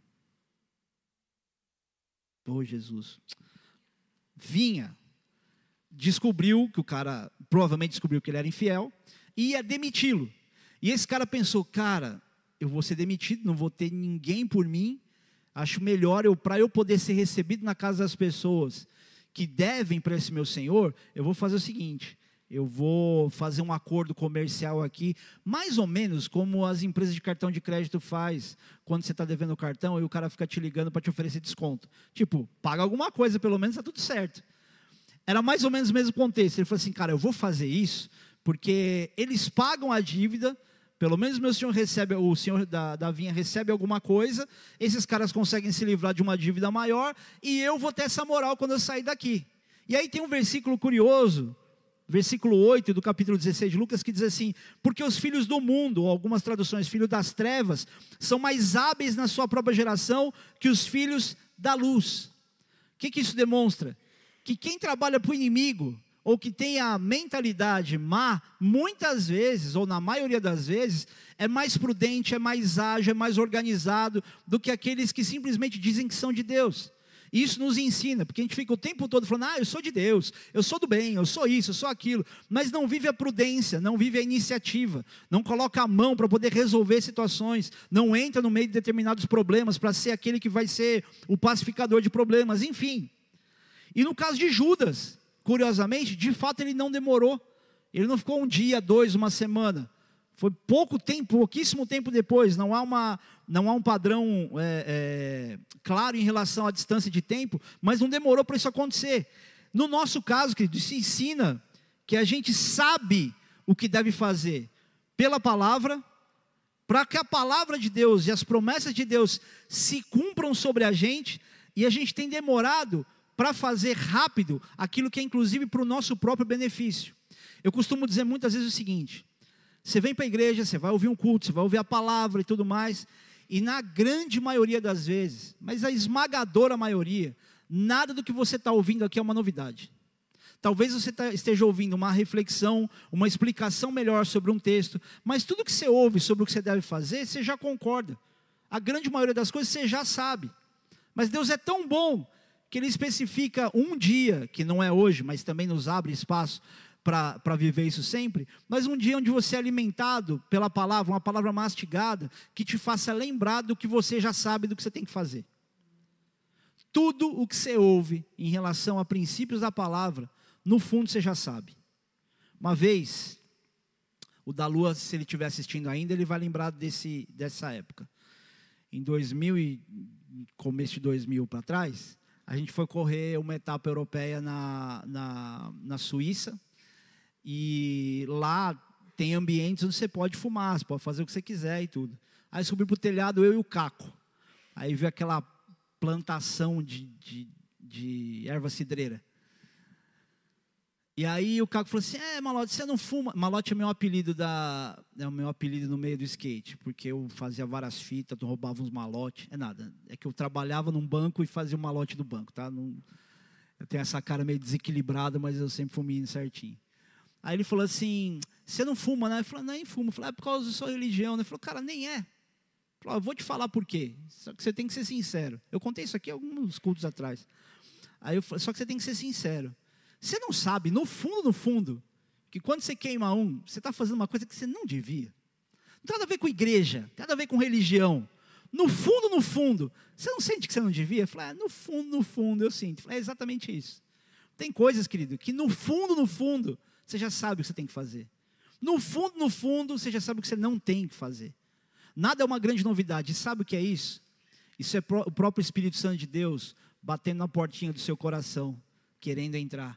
Oh, Jesus. Vinha, descobriu que o cara, provavelmente descobriu que ele era infiel, e ia demiti-lo. E esse cara pensou: cara, eu vou ser demitido, não vou ter ninguém por mim, acho melhor, eu, para eu poder ser recebido na casa das pessoas que devem para esse meu senhor, eu vou fazer o seguinte: eu vou fazer um acordo comercial aqui, mais ou menos como as empresas de cartão de crédito faz, quando você está devendo o cartão e o cara fica te ligando para te oferecer desconto. Tipo, paga alguma coisa, pelo menos está tudo certo. Era mais ou menos o mesmo contexto. Ele falou assim: cara, eu vou fazer isso, porque eles pagam a dívida, pelo menos meu senhor recebe, o senhor da, da vinha recebe alguma coisa, esses caras conseguem se livrar de uma dívida maior, e eu vou ter essa moral quando eu sair daqui. E aí tem um versículo curioso, versículo oito do capítulo dezesseis de Lucas, que diz assim: porque os filhos do mundo, ou algumas traduções, filhos das trevas, são mais hábeis na sua própria geração que os filhos da luz. O que, que isso demonstra? Que quem trabalha para o inimigo, ou que tem a mentalidade má, muitas vezes, ou na maioria das vezes, é mais prudente, é mais ágil, é mais organizado, do que aqueles que simplesmente dizem que são de Deus. E isso nos ensina, porque a gente fica o tempo todo falando: ah, eu sou de Deus, eu sou do bem, eu sou isso, eu sou aquilo, mas não vive a prudência, não vive a iniciativa, não coloca a mão para poder resolver situações, não entra no meio de determinados problemas, para ser aquele que vai ser o pacificador de problemas, enfim. E no caso de Judas, curiosamente, de fato ele não demorou, ele não ficou um dia, dois, uma semana, Foi pouco tempo, pouquíssimo tempo depois. Não há, uma, não há um padrão é, é, claro em relação à distância de tempo, mas não demorou para isso acontecer. No nosso caso, querido, isso ensina que a gente sabe o que deve fazer pela palavra, para que a palavra de Deus e as promessas de Deus se cumpram sobre a gente, e a gente tem demorado para fazer rápido aquilo que é inclusive para o nosso próprio benefício. Eu costumo dizer muitas vezes o seguinte: você vem para a igreja, você vai ouvir um culto, você vai ouvir a palavra e tudo mais, e na grande maioria das vezes, mas a esmagadora maioria, nada do que você está ouvindo aqui é uma novidade. Talvez você esteja ouvindo uma reflexão, uma explicação melhor sobre um texto, mas tudo que você ouve sobre o que você deve fazer, você já concorda. A grande maioria das coisas você já sabe. Mas Deus é tão bom que Ele especifica um dia, que não é hoje, mas também nos abre espaço para viver isso sempre, mas um dia onde você é alimentado pela palavra, uma palavra mastigada, que te faça lembrar do que você já sabe, do que você tem que fazer. Tudo o que você ouve em relação a princípios da palavra, no fundo você já sabe. Uma vez, o da Lua, se ele estiver assistindo ainda, ele vai lembrar desse, dessa época. Em dois mil e começo de dois mil para trás, a gente foi correr uma etapa europeia na, na, na Suíça, e lá tem ambientes onde você pode fumar, você pode fazer o que você quiser e tudo. Aí subi para o telhado, eu e o Caco. Aí vi aquela plantação de, de, de erva cidreira. E aí o Caco falou assim: é, Malote, você não fuma? Malote é meu apelido, da, é o meu apelido no meio do skate, porque eu fazia várias fitas, eu roubava uns malotes. É nada, é que eu trabalhava num banco e fazia o malote do banco, tá? Não, eu tenho essa cara meio desequilibrada, mas eu sempre fumei certinho. Aí ele falou assim: você não fuma, né? Eu falei: nem fumo. Eu falei: é por causa da sua religião. Ele falou: cara, nem é. Eu falei: eu vou te falar por quê. Só que você tem que ser sincero. Eu contei isso aqui alguns cultos atrás. Aí eu falei: só que você tem que ser sincero. Você não sabe, no fundo, no fundo, que quando você queima um, você está fazendo uma coisa que você não devia. Não tem nada a ver com igreja, não tem nada a ver com religião. No fundo, no fundo, você não sente que você não devia? Eu falei: ah, no fundo, no fundo, eu sinto. Eu falei: é exatamente isso. Tem coisas, querido, que no fundo, no fundo, você já sabe o que você tem que fazer. No fundo, no fundo, você já sabe o que você não tem que fazer. Nada é uma grande novidade. E sabe o que é isso? Isso é o próprio Espírito Santo de Deus batendo na portinha do seu coração, querendo entrar.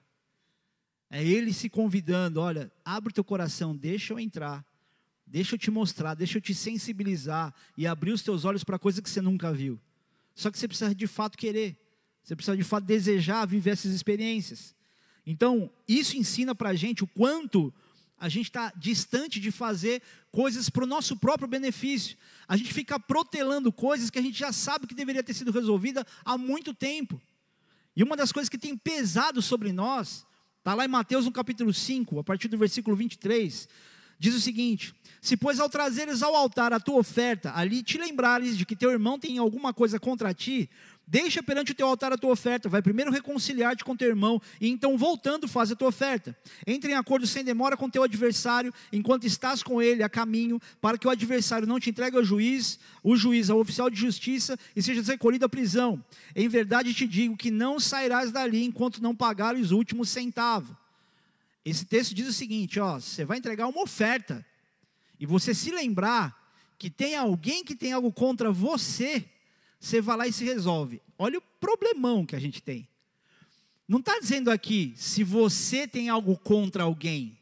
É Ele se convidando: olha, abre o teu coração, deixa eu entrar. Deixa eu te mostrar, deixa eu te sensibilizar e abrir os teus olhos para coisa que você nunca viu. Só que você precisa de fato querer. Você precisa de fato desejar viver essas experiências. Então, isso ensina para a gente o quanto a gente está distante de fazer coisas para o nosso próprio benefício. A gente fica protelando coisas que a gente já sabe que deveria ter sido resolvida há muito tempo. E uma das coisas que tem pesado sobre nós, está lá em Mateus no capítulo cinco, a partir do versículo vinte e três, diz o seguinte: se pois ao trazeres ao altar a tua oferta, ali te lembrares de que teu irmão tem alguma coisa contra ti, deixa perante o teu altar a tua oferta, vai primeiro reconciliar-te com teu irmão, e então voltando faz a tua oferta. Entre em acordo sem demora com teu adversário, enquanto estás com ele a caminho, para que o adversário não te entregue ao juiz, o juiz ao oficial de justiça, e sejas recolhido à prisão. Em verdade te digo que não sairás dali, enquanto não pagares o último centavo. Esse texto diz o seguinte: ó, você vai entregar uma oferta, e você se lembrar que tem alguém que tem algo contra você, você vai lá e se resolve. Olha o problemão que a gente tem. Não está dizendo aqui, se você tem algo contra alguém,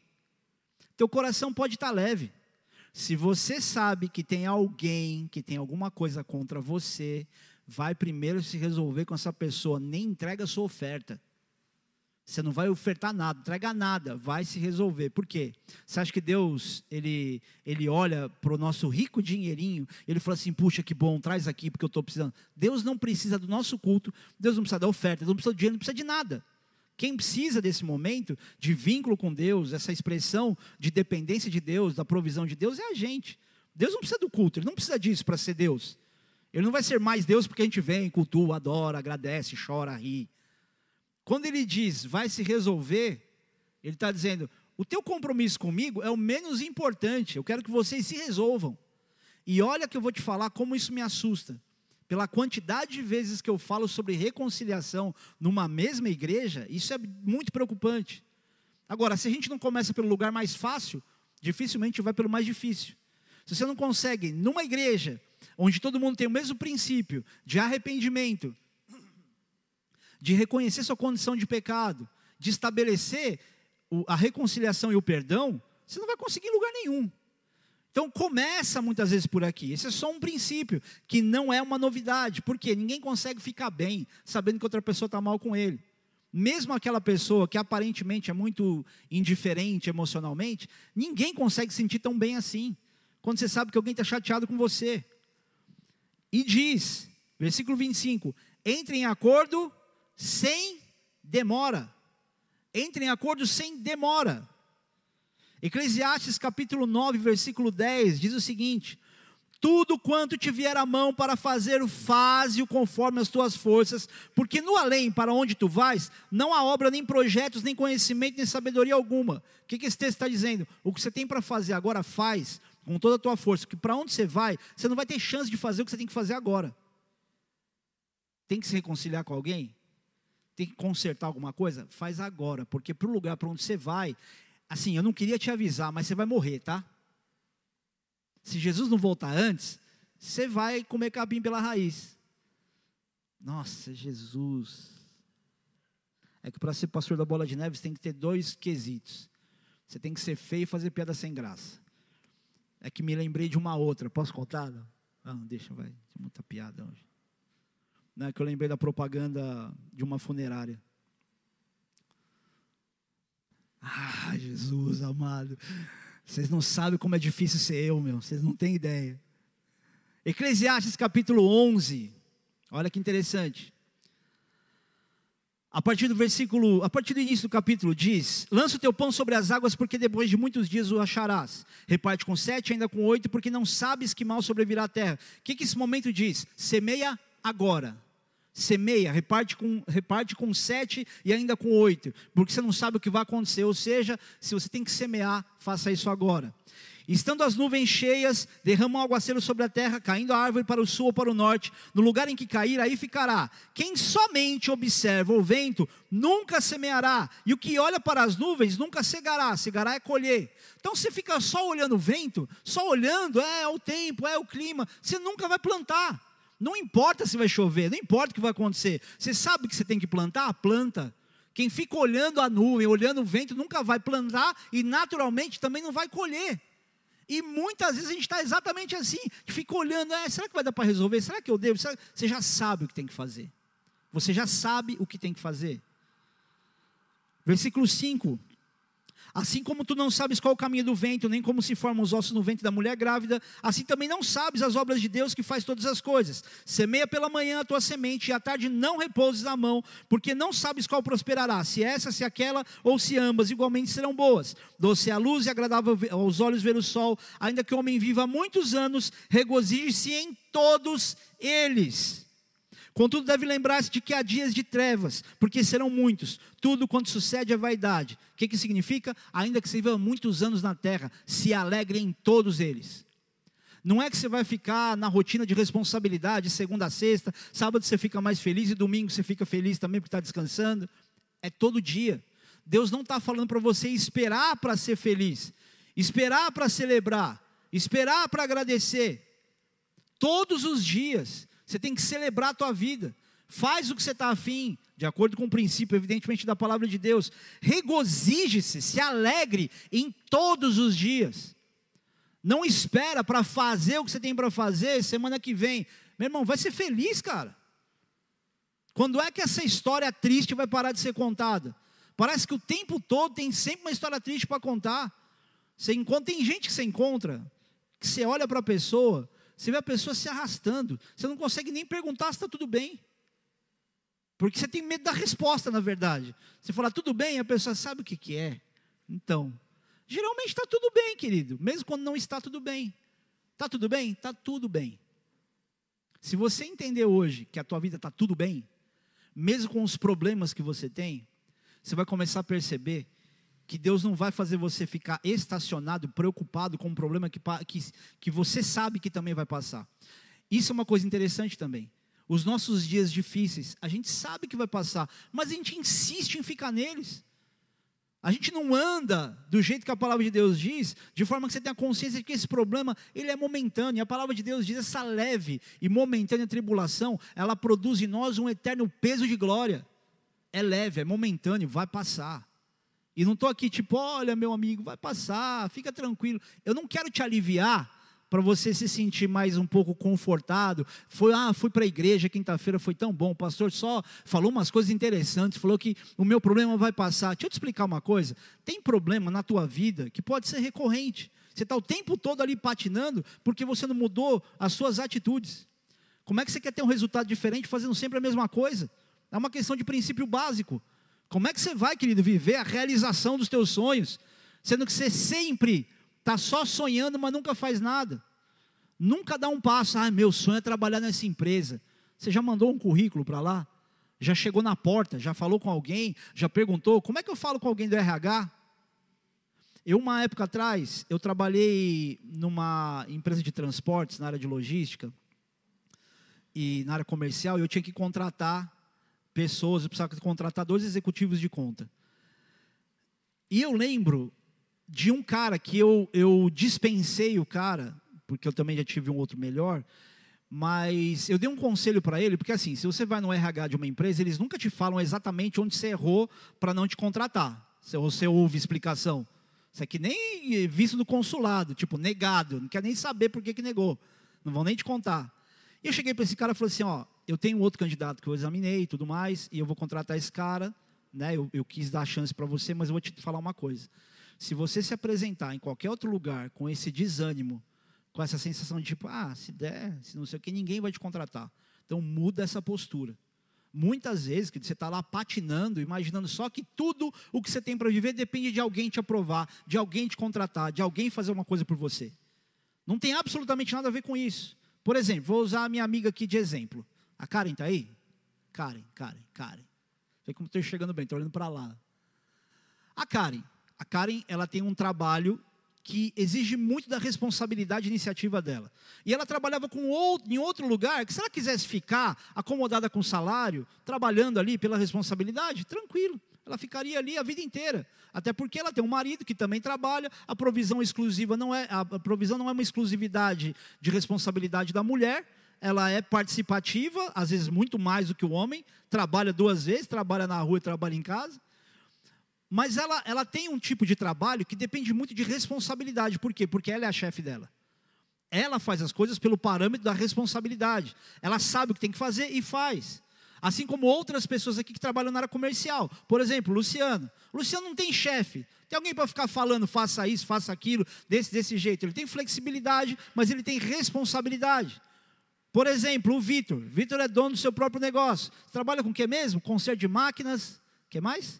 teu coração pode estar leve. Se você sabe que tem alguém que tem alguma coisa contra você, vai primeiro se resolver com essa pessoa, nem entrega a sua oferta. Você não vai ofertar nada, entregar nada, vai se resolver. Por quê? Você acha que Deus, Ele, ele olha para o nosso rico dinheirinho, Ele fala assim: puxa, que bom, traz aqui porque eu estou precisando. Deus não precisa do nosso culto, Deus não precisa da oferta, Deus não precisa do dinheiro, não precisa de nada. Quem precisa desse momento de vínculo com Deus, essa expressão de dependência de Deus, da provisão de Deus, é a gente. Deus não precisa do culto, Ele não precisa disso para ser Deus. Ele não vai ser mais Deus porque a gente vem, cultua, adora, agradece, chora, ri. Quando Ele diz, vai se resolver, Ele está dizendo, o teu compromisso comigo é o menos importante, eu quero que vocês se resolvam. E olha que eu vou te falar como isso me assusta. Pela quantidade de vezes que eu falo sobre reconciliação numa mesma igreja, isso é muito preocupante. Agora, se a gente não começa pelo lugar mais fácil, dificilmente vai pelo mais difícil. Se você não consegue, numa igreja, onde todo mundo tem o mesmo princípio de arrependimento, de reconhecer sua condição de pecado, de estabelecer a reconciliação e o perdão, você não vai conseguir em lugar nenhum. Então começa muitas vezes por aqui. Esse é só um princípio, que não é uma novidade. Por quê? Ninguém consegue ficar bem sabendo que outra pessoa está mal com ele. Mesmo aquela pessoa que aparentemente é muito indiferente emocionalmente, ninguém consegue sentir tão bem assim, quando você sabe que alguém está chateado com você. E diz, versículo vinte e cinco, entre em acordo sem demora. Entre em acordo sem demora. Eclesiastes capítulo nove, versículo dez, diz o seguinte: tudo quanto te vier à mão para fazer, faze-o conforme as tuas forças, porque no além, para onde tu vais, não há obra, nem projetos, nem conhecimento, nem sabedoria alguma. O que, que esse texto está dizendo? O que você tem para fazer agora, faz com toda a tua força, porque para onde você vai, você não vai ter chance de fazer o que você tem que fazer agora. Tem que se reconciliar com alguém? Tem que consertar alguma coisa? Faz agora, porque para o lugar para onde você vai, assim, eu não queria te avisar, mas você vai morrer, tá? Se Jesus não voltar antes, você vai comer capim pela raiz. Nossa, Jesus. É que para ser pastor da Bola de Neve, você tem que ter dois quesitos. Você tem que ser feio e fazer piada sem graça. É que me lembrei de uma outra. Posso contar? Não, ah, deixa, vai. Tem muita piada hoje. Não, é que eu lembrei da propaganda de uma funerária. Ah, Jesus amado. Vocês não sabem como é difícil ser eu, meu. Vocês não têm ideia. Eclesiastes capítulo onze. Olha que interessante. A partir do versículo, a partir do início do capítulo diz: lança o teu pão sobre as águas, porque depois de muitos dias o acharás. Reparte com sete, ainda com oito, porque não sabes que mal sobrevirá à terra. O que, que esse momento diz? Semeia agora. Semeia, reparte com, reparte com sete e ainda com oito, porque você não sabe o que vai acontecer. Ou seja, se você tem que semear, faça isso agora. Estando as nuvens cheias, derramam um aguaceiro sobre a terra, caindo a árvore para o sul ou para o norte, no lugar em que cair, aí ficará. Quem somente observa o vento, nunca semeará, e o que olha para as nuvens, nunca cegará. Cegará é colher. Então você fica só olhando o vento, só olhando, é o tempo, é o clima, você nunca vai plantar. Não importa se vai chover, não importa o que vai acontecer. Você sabe que você tem que plantar? Planta. Quem fica olhando a nuvem, olhando o vento, nunca vai plantar e naturalmente também não vai colher. E muitas vezes a gente está exatamente assim, fica olhando, é, será que vai dar para resolver? Será que eu devo? Será? Você já sabe o que tem que fazer. Você já sabe o que tem que fazer. Versículo cinco. Assim como tu não sabes qual o caminho do vento, nem como se formam os ossos no ventre da mulher grávida, assim também não sabes as obras de Deus que faz todas as coisas. Semeia pela manhã a tua semente, e à tarde não repouses na mão, porque não sabes qual prosperará, se essa, se aquela, ou se ambas igualmente serão boas. Doce é a luz e agradável aos olhos ver o sol, ainda que o homem viva muitos anos, regozije-se em todos eles. Contudo, deve lembrar-se de que há dias de trevas, porque serão muitos. Tudo quanto sucede é vaidade. O que, que significa? Ainda que você viva muitos anos na terra, se alegre em todos eles. Não é que você vai ficar na rotina de responsabilidade, segunda a sexta, sábado você fica mais feliz e domingo você fica feliz também porque está descansando. É todo dia. Deus não está falando para você esperar para ser feliz, esperar para celebrar, esperar para agradecer. Todos os dias. Você tem que celebrar a tua vida. Faz o que você está afim, de acordo com o princípio, evidentemente, da palavra de Deus. Regozije-se, se alegre em todos os dias. Não espera para fazer o que você tem para fazer semana que vem. Meu irmão, vai ser feliz, cara. Quando é que essa história triste vai parar de ser contada? Parece que o tempo todo tem sempre uma história triste para contar. Você encontra, tem gente que você encontra, que você olha para a pessoa, você vê a pessoa se arrastando, você não consegue nem perguntar se está tudo bem, porque você tem medo da resposta, na verdade. Você fala, tudo bem, a pessoa sabe o que, que é. Então, geralmente está tudo bem, querido, mesmo quando não está tudo bem. Está tudo bem? Está tudo bem. Se você entender hoje que a tua vida está tudo bem, mesmo com os problemas que você tem, você vai começar a perceber que Deus não vai fazer você ficar estacionado, preocupado com um problema que, que, que você sabe que também vai passar. Isso é uma coisa interessante também. Os nossos dias difíceis, a gente sabe que vai passar, mas a gente insiste em ficar neles. A gente não anda do jeito que a palavra de Deus diz, de forma que você tenha consciência de que esse problema, ele é momentâneo. E a palavra de Deus diz, essa leve e momentânea tribulação, ela produz em nós um eterno peso de glória. É leve, é momentâneo, vai passar. E não estou aqui tipo, olha meu amigo, vai passar, fica tranquilo. Eu não quero te aliviar, para você se sentir mais um pouco confortado. Foi, ah, fui para a igreja quinta-feira, foi tão bom, o pastor só falou umas coisas interessantes, falou que o meu problema vai passar. Deixa eu te explicar uma coisa, tem problema na tua vida que pode ser recorrente. Você está o tempo todo ali patinando, porque você não mudou as suas atitudes. Como é que você quer ter um resultado diferente fazendo sempre a mesma coisa? É uma questão de princípio básico. Como é que você vai, querido, viver a realização dos teus sonhos, sendo que você sempre está só sonhando, mas nunca faz nada? Nunca dá um passo. Ah, meu sonho é trabalhar nessa empresa. Você já mandou um currículo para lá? Já chegou na porta? Já falou com alguém? Já perguntou? Como é que eu falo com alguém do R H? Eu, uma época atrás, eu trabalhei numa empresa de transportes, na área de logística, e na área comercial, e eu tinha que contratar pessoas, eu precisava contratar dois executivos de conta. E eu lembro de um cara que eu, eu dispensei o cara, porque eu também já tive um outro melhor, mas eu dei um conselho para ele, porque assim, se você vai no R H de uma empresa, eles nunca te falam exatamente onde você errou para não te contratar. Se você ouve explicação. Isso aqui nem visto do consulado, tipo, negado, não quer nem saber por que que negou, não vão nem te contar. E eu cheguei para esse cara e falei assim, ó, eu tenho outro candidato que eu examinei e tudo mais, e eu vou contratar esse cara, né, eu, eu quis dar a chance para você, mas eu vou te falar uma coisa. Se você se apresentar em qualquer outro lugar com esse desânimo, com essa sensação de tipo, ah, se der, se não sei o que, ninguém vai te contratar. Então muda essa postura. Muitas vezes que você está lá patinando, imaginando só que tudo o que você tem para viver depende de alguém te aprovar, de alguém te contratar, de alguém fazer uma coisa por você. Não tem absolutamente nada a ver com isso. Por exemplo, vou usar a minha amiga aqui de exemplo. A Karen está aí? Karen, Karen, Karen. Vê como estou chegando bem, estou olhando para lá. A Karen. A Karen, ela tem um trabalho que exige muito da responsabilidade e iniciativa dela. E ela trabalhava com outro, em outro lugar, que se ela quisesse ficar acomodada com salário, trabalhando ali pela responsabilidade, tranquilo. Ela ficaria ali a vida inteira. Até porque ela tem um marido que também trabalha, a provisão exclusiva não é, a provisão não é uma exclusividade de responsabilidade da mulher, ela é participativa, às vezes muito mais do que o homem, trabalha duas vezes, trabalha na rua e trabalha em casa. Mas ela, ela tem um tipo de trabalho que depende muito de responsabilidade. Por quê? Porque ela é a chefe dela. Ela faz as coisas pelo parâmetro da responsabilidade. Ela sabe o que tem que fazer e faz. Assim como outras pessoas aqui que trabalham na área comercial. Por exemplo, o Luciano. O Luciano não tem chefe. Tem alguém para ficar falando, faça isso, faça aquilo, desse, desse jeito. Ele tem flexibilidade, mas ele tem responsabilidade. Por exemplo, o Vitor. O Vitor é dono do seu próprio negócio. Você trabalha com o que mesmo? Conserto de máquinas. O que mais?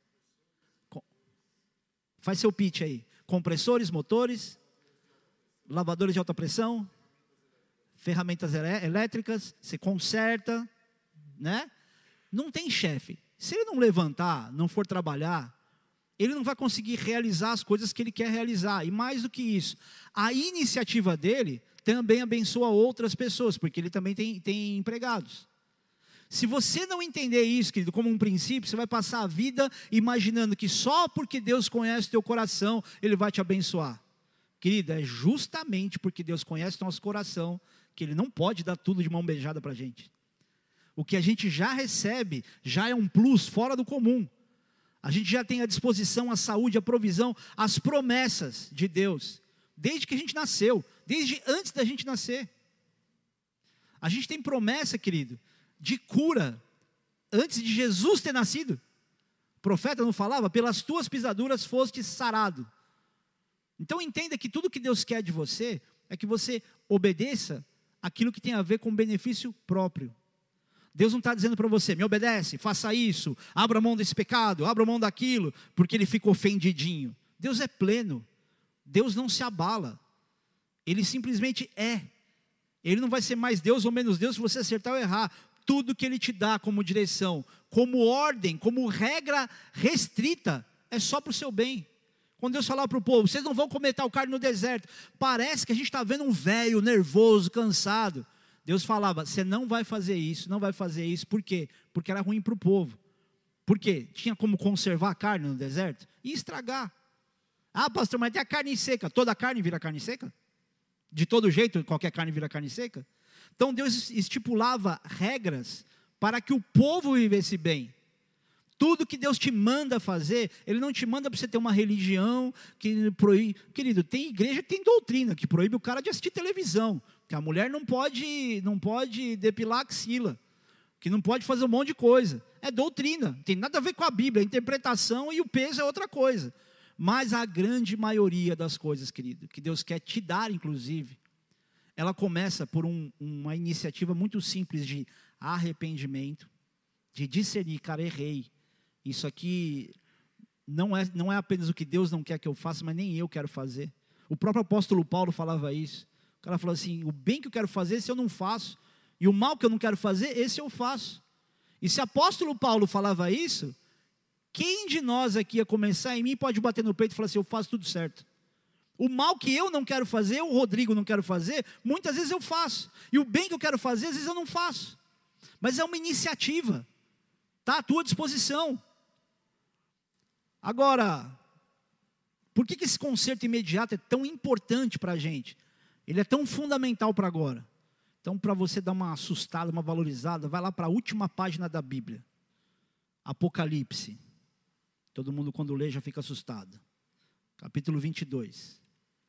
Faz seu pitch aí. Compressores, motores, lavadores de alta pressão, ferramentas elétricas, você conserta, né? Não tem chefe. Se ele não levantar, não for trabalhar, ele não vai conseguir realizar as coisas que ele quer realizar. E mais do que isso, a iniciativa dele também abençoa outras pessoas, porque ele também tem, tem empregados. Se você não entender isso, querido, como um princípio, você vai passar a vida imaginando que só porque Deus conhece o teu coração, Ele vai te abençoar. Querido, é justamente porque Deus conhece o nosso coração, que Ele não pode dar tudo de mão beijada para a gente. O que a gente já recebe, já é um plus, fora do comum. A gente já tem à disposição a saúde, a provisão, as promessas de Deus, desde que a gente nasceu, desde antes da gente nascer. A gente tem promessa, querido, de cura, antes de Jesus ter nascido. O profeta não falava? Pelas tuas pisaduras foste sarado. Então entenda que tudo que Deus quer de você, é que você obedeça aquilo que tem a ver com benefício próprio. Deus não está dizendo para você, me obedece, faça isso, abra mão desse pecado, abra mão daquilo, porque ele fica ofendidinho. Deus é pleno, Deus não se abala, Ele simplesmente é. Ele não vai ser mais Deus ou menos Deus se você acertar ou errar. Tudo que Ele te dá como direção, como ordem, como regra restrita, é só para o seu bem. Quando Deus falava para o povo, vocês não vão comer tal carne no deserto, parece que a gente está vendo um velho, nervoso, cansado. Deus falava, você não vai fazer isso, não vai fazer isso, por quê? Porque era ruim para o povo. Por quê? Tinha como conservar a carne no deserto? Ia estragar. Ah, pastor, mas tem a carne seca. Toda carne vira carne seca? De todo jeito, qualquer carne vira carne seca? Então Deus estipulava regras para que o povo vivesse bem. Tudo que Deus te manda fazer, Ele não te manda para você ter uma religião que proíbe. Querido, tem igreja que tem doutrina, que proíbe o cara de assistir televisão. Que a mulher não pode, não pode depilar a axila. Que não pode fazer um monte de coisa. É doutrina, não tem nada a ver com a Bíblia. A interpretação e o peso é outra coisa. Mas a grande maioria das coisas, querido, que Deus quer te dar, inclusive, ela começa por um, uma iniciativa muito simples de arrependimento, de discernir, cara, errei. Isso aqui não é, não é apenas o que Deus não quer que eu faça, mas nem eu quero fazer. O próprio apóstolo Paulo falava isso. O cara falou assim, o bem que eu quero fazer, esse eu não faço. E o mal que eu não quero fazer, esse eu faço. E se o apóstolo Paulo falava isso, quem de nós aqui ia começar em mim pode bater no peito e falar assim, eu faço tudo certo. O mal que eu não quero fazer, o Rodrigo não quero fazer, muitas vezes eu faço. E o bem que eu quero fazer, às vezes eu não faço. Mas é uma iniciativa. Está à tua disposição. Agora, por que, que esse conserto imediato é tão importante para a gente? Ele é tão fundamental para agora. Então, para você dar uma assustada, uma valorizada, vai lá para a última página da Bíblia. Apocalipse. Todo mundo quando lê já fica assustado. Capítulo vinte e dois.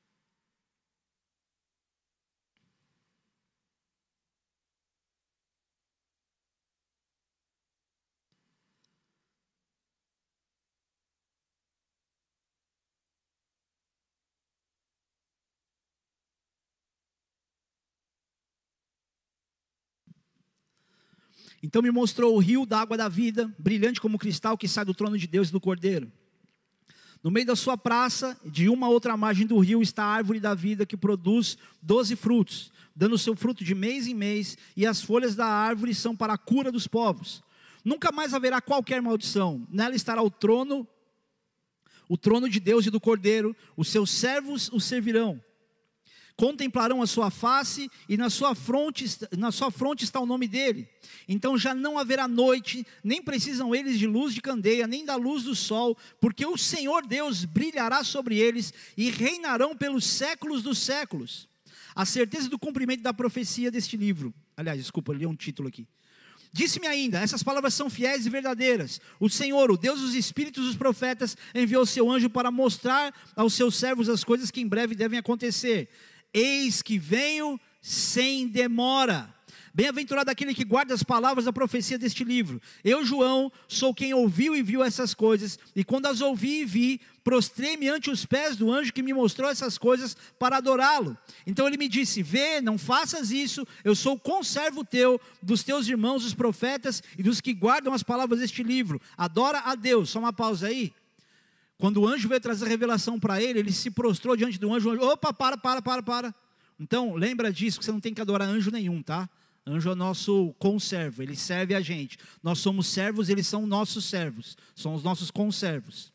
Então me mostrou o rio da água da vida, brilhante como cristal que sai do trono de Deus e do Cordeiro. No meio da sua praça, de uma outra margem do rio, está a árvore da vida que produz doze frutos, dando seu fruto de mês em mês, e as folhas da árvore são para a cura dos povos. Nunca mais haverá qualquer maldição, nela estará o trono, o trono de Deus e do Cordeiro, os seus servos o servirão. Contemplarão a sua face e na sua fronte, na sua fronte está o nome dele. Então já não haverá noite, nem precisam eles de luz de candeia, nem da luz do sol, porque o Senhor Deus brilhará sobre eles e reinarão pelos séculos dos séculos. A certeza do cumprimento da profecia deste livro. Aliás, desculpa, eu li um título aqui. Disse-me ainda, essas palavras são fiéis e verdadeiras. O Senhor, o Deus dos espíritos dos profetas, enviou seu anjo para mostrar aos seus servos as coisas que em breve devem acontecer. Eis que venho sem demora. Bem-aventurado aquele que guarda as palavras da profecia deste livro. Eu, João, sou quem ouviu e viu essas coisas, e quando as ouvi e vi, prostrei-me ante os pés do anjo que me mostrou essas coisas para adorá-lo. Então ele me disse, vê, não faças isso, eu sou conservo teu, dos teus irmãos, os profetas, e dos que guardam as palavras deste livro. Adora a Deus. Só uma pausa aí. Quando o anjo veio trazer a revelação para ele, ele se prostrou diante do anjo, o anjo, opa, para, para, para, para. Então, lembra disso, que você não tem que adorar anjo nenhum, tá? Anjo é o nosso conservo, ele serve a gente. Nós somos servos, eles são nossos servos, são os nossos conservos.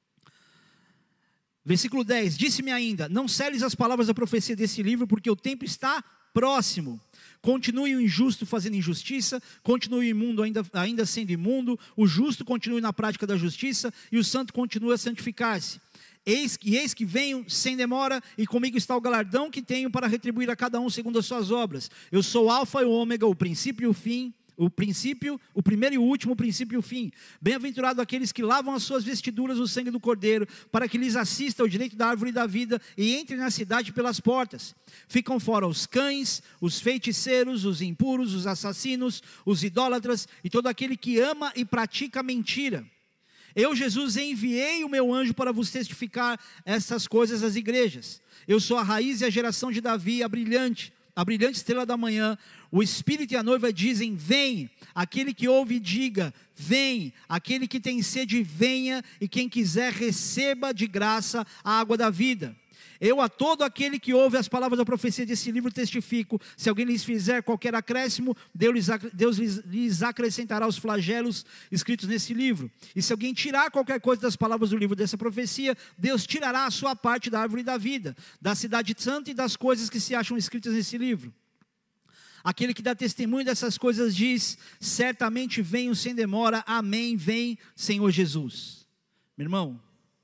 Versículo dez, disse-me ainda, não seles as palavras da profecia desse livro, porque o tempo está próximo. Continue o injusto fazendo injustiça, continue o imundo ainda, ainda sendo imundo, o justo continue na prática da justiça, e o santo continue a santificar-se. Eis, e eis que venho sem demora, e comigo está o galardão que tenho para retribuir a cada um segundo as suas obras. Eu sou o alfa e o ômega, o princípio e o fim, o princípio, o primeiro e o último, o princípio e o fim. Bem-aventurado aqueles que lavam as suas vestiduras no sangue do Cordeiro, para que lhes assista o direito da árvore da vida e entrem na cidade pelas portas. Ficam fora os cães, os feiticeiros, os impuros, os assassinos, os idólatras e todo aquele que ama e pratica mentira. Eu, Jesus, enviei o meu anjo para vos testificar essas coisas às igrejas. Eu sou a raiz e a geração de Davi, a brilhante, a brilhante estrela da manhã. O Espírito e a noiva dizem, vem. Aquele que ouve, diga, vem. Aquele que tem sede, venha. E quem quiser, receba de graça a água da vida. Eu a todo aquele que ouve as palavras da profecia desse livro testifico, se alguém lhes fizer qualquer acréscimo, Deus, Deus lhes, lhes acrescentará os flagelos escritos nesse livro. E se alguém tirar qualquer coisa das palavras do livro dessa profecia, Deus tirará a sua parte da árvore da vida, da cidade santa e das coisas que se acham escritas nesse livro. Aquele que dá testemunho dessas coisas diz: certamente venho sem demora, amém, vem Senhor Jesus. Meu irmão,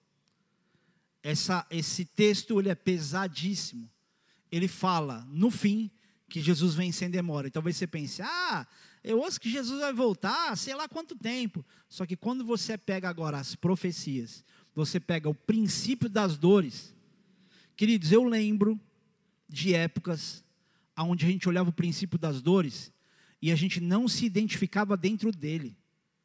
essa, esse texto ele é pesadíssimo. Ele fala, no fim, que Jesus vem sem demora. E talvez você pense, ah, eu ouço que Jesus vai voltar, sei lá quanto tempo. Só que quando você pega agora as profecias, você pega o princípio das dores. Queridos, eu lembro de épocas onde a gente olhava o princípio das dores e a gente não se identificava dentro dele.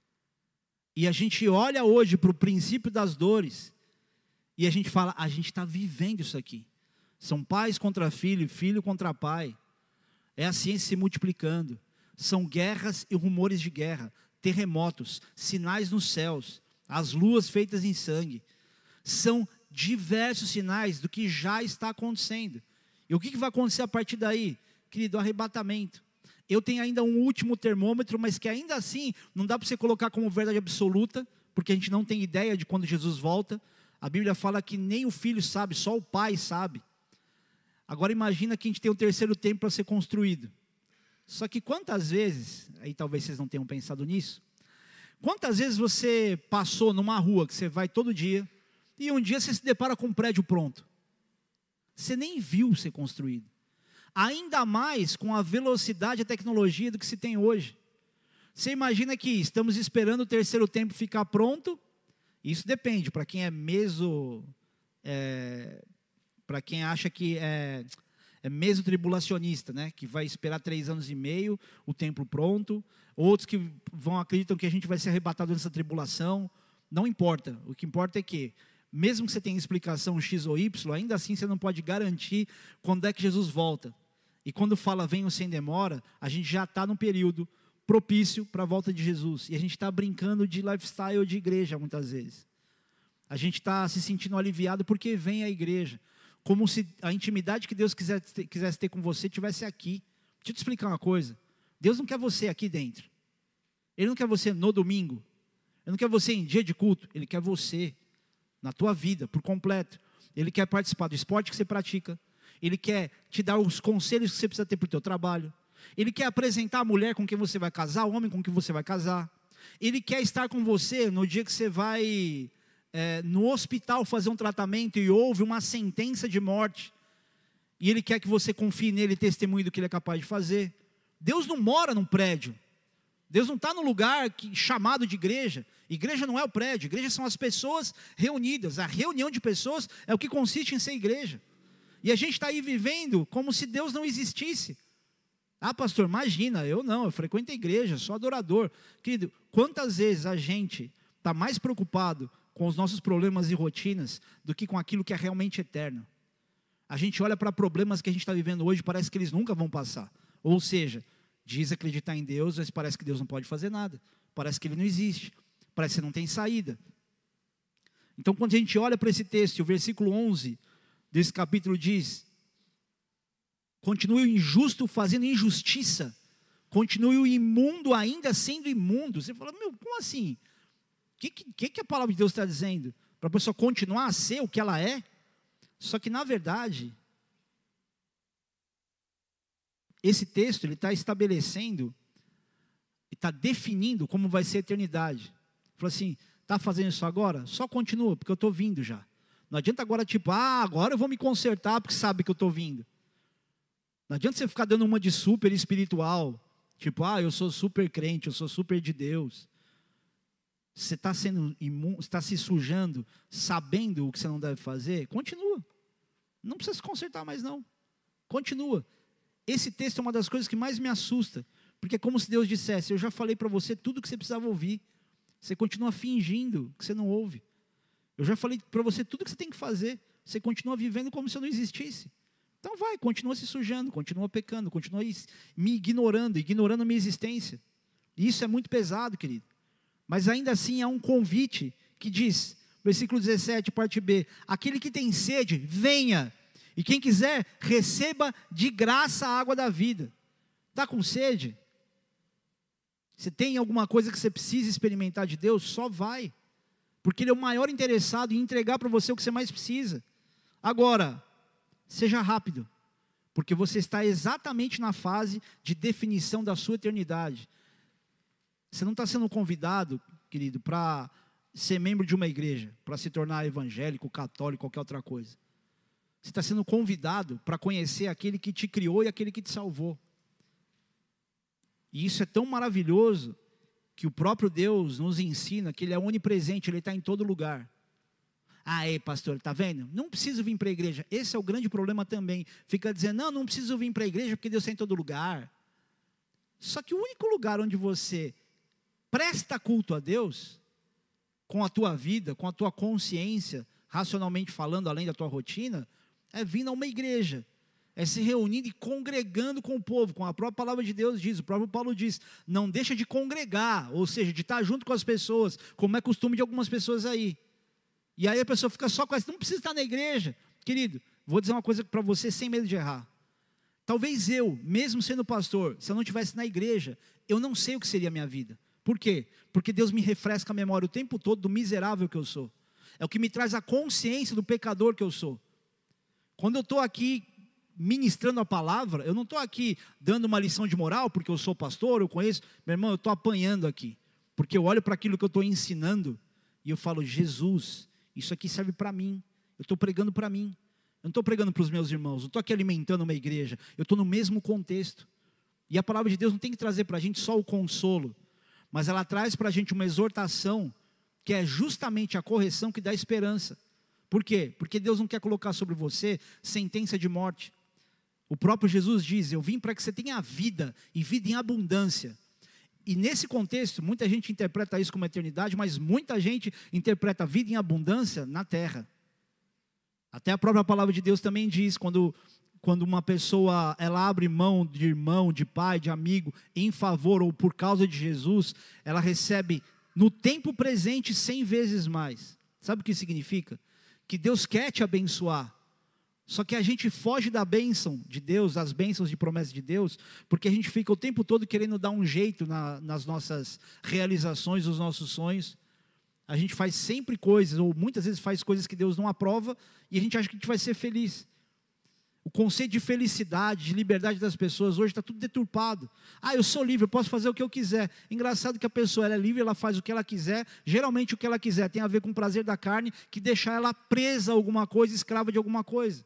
E a gente olha hoje para o princípio das dores e a gente fala, a gente está vivendo isso aqui. São pais contra filho, filho contra pai. É a ciência se multiplicando. São guerras e rumores de guerra, terremotos, sinais nos céus, as luas feitas em sangue. São diversos sinais do que já está acontecendo. E o que vai acontecer a partir daí? Querido, arrebatamento. Eu tenho ainda um último termômetro, mas que ainda assim não dá para você colocar como verdade absoluta, porque a gente não tem ideia de quando Jesus volta. A Bíblia fala que nem o filho sabe, só o pai sabe. Agora imagina que a gente tem o terceiro templo para ser construído. Só que quantas vezes, aí talvez vocês não tenham pensado nisso, quantas vezes você passou numa rua que você vai todo dia, e um dia você se depara com um prédio pronto. Você nem viu ser construído. Ainda mais com a velocidade e a tecnologia do que se tem hoje. Você imagina que estamos esperando o terceiro templo ficar pronto? Isso depende, para quem é meso... É, para quem acha que é, é mesotribulacionista, né? Que vai esperar três anos e meio, o templo pronto. Outros que vão acreditam que a gente vai ser arrebatado nessa tribulação. Não importa. O que importa é que, mesmo que você tenha explicação X ou Y, ainda assim você não pode garantir quando é que Jesus volta. E quando fala venham sem demora, a gente já está num período propício para a volta de Jesus. E a gente está brincando de lifestyle de igreja muitas vezes. A gente está se sentindo aliviado porque vem a igreja. Como se a intimidade que Deus quisesse ter, quisesse ter com você estivesse aqui. Deixa eu te explicar uma coisa. Deus não quer você aqui dentro. Ele não quer você no domingo. Ele não quer você em dia de culto. Ele quer você na tua vida, por completo. Ele quer participar do esporte que você pratica. Ele quer te dar os conselhos que você precisa ter para o teu trabalho. Ele quer apresentar a mulher com quem você vai casar, o homem com quem você vai casar. Ele quer estar com você no dia que você vai... É, no hospital fazer um tratamento e houve uma sentença de morte, e Ele quer que você confie nele e testemunhe do que Ele é capaz de fazer. Deus não mora num prédio, Deus não está num lugar que, chamado de igreja. Igreja não é o prédio, igreja são as pessoas reunidas. A reunião de pessoas é o que consiste em ser igreja, e a gente está aí vivendo como se Deus não existisse. Ah, pastor, imagina, eu não, eu frequento a igreja, sou adorador. Querido, quantas vezes a gente está mais preocupado com os nossos problemas e rotinas, do que com aquilo que é realmente eterno. A gente olha para problemas que a gente está vivendo hoje, parece que eles nunca vão passar. Ou seja, diz acreditar em Deus, mas parece que Deus não pode fazer nada. Parece que Ele não existe. Parece que não tem saída. Então, quando a gente olha para esse texto, o versículo onze desse capítulo diz: continue o injusto fazendo injustiça, continue o imundo ainda sendo imundo. Você fala, meu, como assim? O que, que, que a palavra de Deus está dizendo? Para a pessoa continuar a ser o que ela é? Só que na verdade, esse texto ele está estabelecendo, está definindo como vai ser a eternidade. Fala assim, está fazendo isso agora? Só continua, porque eu estou vindo já. Não adianta agora tipo, ah, agora eu vou me consertar porque sabe que eu estou vindo. Não adianta você ficar dando uma de super espiritual, tipo, ah, eu sou super crente, eu sou super de Deus. Você está sendo imundo, está se sujando, sabendo o que você não deve fazer, continua. Não precisa se consertar mais não. Continua. Esse texto é uma das coisas que mais me assusta, porque é como se Deus dissesse, eu já falei para você tudo o que você precisava ouvir. Você continua fingindo que você não ouve. Eu já falei para você tudo o que você tem que fazer. Você continua vivendo como se eu não existisse. Então vai, continua se sujando, continua pecando, continua me ignorando, ignorando a minha existência. E isso é muito pesado, querido. Mas ainda assim é um convite que diz, versículo dezessete, parte B, aquele que tem sede, venha, e quem quiser, receba de graça a água da vida. Está com sede? Você tem alguma coisa que você precisa experimentar de Deus? Só vai, porque Ele é o maior interessado em entregar para você o que você mais precisa. Agora, seja rápido, porque você está exatamente na fase de definição da sua eternidade. Você não está sendo convidado, querido, para ser membro de uma igreja, para se tornar evangélico, católico, qualquer outra coisa. Você está sendo convidado para conhecer aquele que te criou e aquele que te salvou. E isso é tão maravilhoso que o próprio Deus nos ensina que Ele é onipresente, Ele está em todo lugar. Ah, ei, pastor, está vendo? Não preciso vir para a igreja. Esse é o grande problema também. Fica dizendo, não, não preciso vir para a igreja porque Deus está em todo lugar. Só que o único lugar onde você presta culto a Deus, com a tua vida, com a tua consciência, racionalmente falando, além da tua rotina, é vindo a uma igreja. É se reunindo e congregando com o povo, como a própria palavra de Deus diz, o próprio Paulo diz, não deixa de congregar, ou seja, de estar junto com as pessoas, como é costume de algumas pessoas aí. E aí a pessoa fica só com essa, não precisa estar na igreja. Querido, vou dizer uma coisa para você sem medo de errar. Talvez eu, mesmo sendo pastor, se eu não estivesse na igreja, eu não sei o que seria a minha vida. Por quê? Porque Deus me refresca a memória o tempo todo do miserável que eu sou. É o que me traz a consciência do pecador que eu sou. Quando eu estou aqui ministrando a palavra, eu não estou aqui dando uma lição de moral, porque eu sou pastor, eu conheço. Meu irmão, eu estou apanhando aqui. Porque eu olho para aquilo que eu estou ensinando e eu falo, Jesus, isso aqui serve para mim. Eu estou pregando para mim. Eu não estou pregando para os meus irmãos. Não estou aqui alimentando uma igreja. Eu estou no mesmo contexto. E a palavra de Deus não tem que trazer para a gente só o consolo, mas ela traz para a gente uma exortação, que é justamente a correção que dá esperança. Por quê? Porque Deus não quer colocar sobre você sentença de morte. O próprio Jesus diz, eu vim para que você tenha vida, e vida em abundância. E nesse contexto, muita gente interpreta isso como eternidade, mas muita gente interpreta vida em abundância na terra. Até a própria palavra de Deus também diz, quando, quando uma pessoa ela abre mão de irmão, de pai, de amigo, em favor ou por causa de Jesus, ela recebe no tempo presente cem vezes mais. Sabe o que significa? Que Deus quer te abençoar. Só que a gente foge da bênção de Deus, as bênçãos de promessa de Deus, porque a gente fica o tempo todo querendo dar um jeito na, nas nossas realizações, nos nossos sonhos. A gente faz sempre coisas, ou muitas vezes faz coisas que Deus não aprova, e a gente acha que a gente vai ser feliz. O conceito de felicidade, de liberdade das pessoas hoje está tudo deturpado. Ah, eu sou livre, eu posso fazer o que eu quiser. Engraçado que a pessoa ela é livre, ela faz o que ela quiser. Geralmente o que ela quiser tem a ver com o prazer da carne, que deixar ela presa a alguma coisa, escrava de alguma coisa.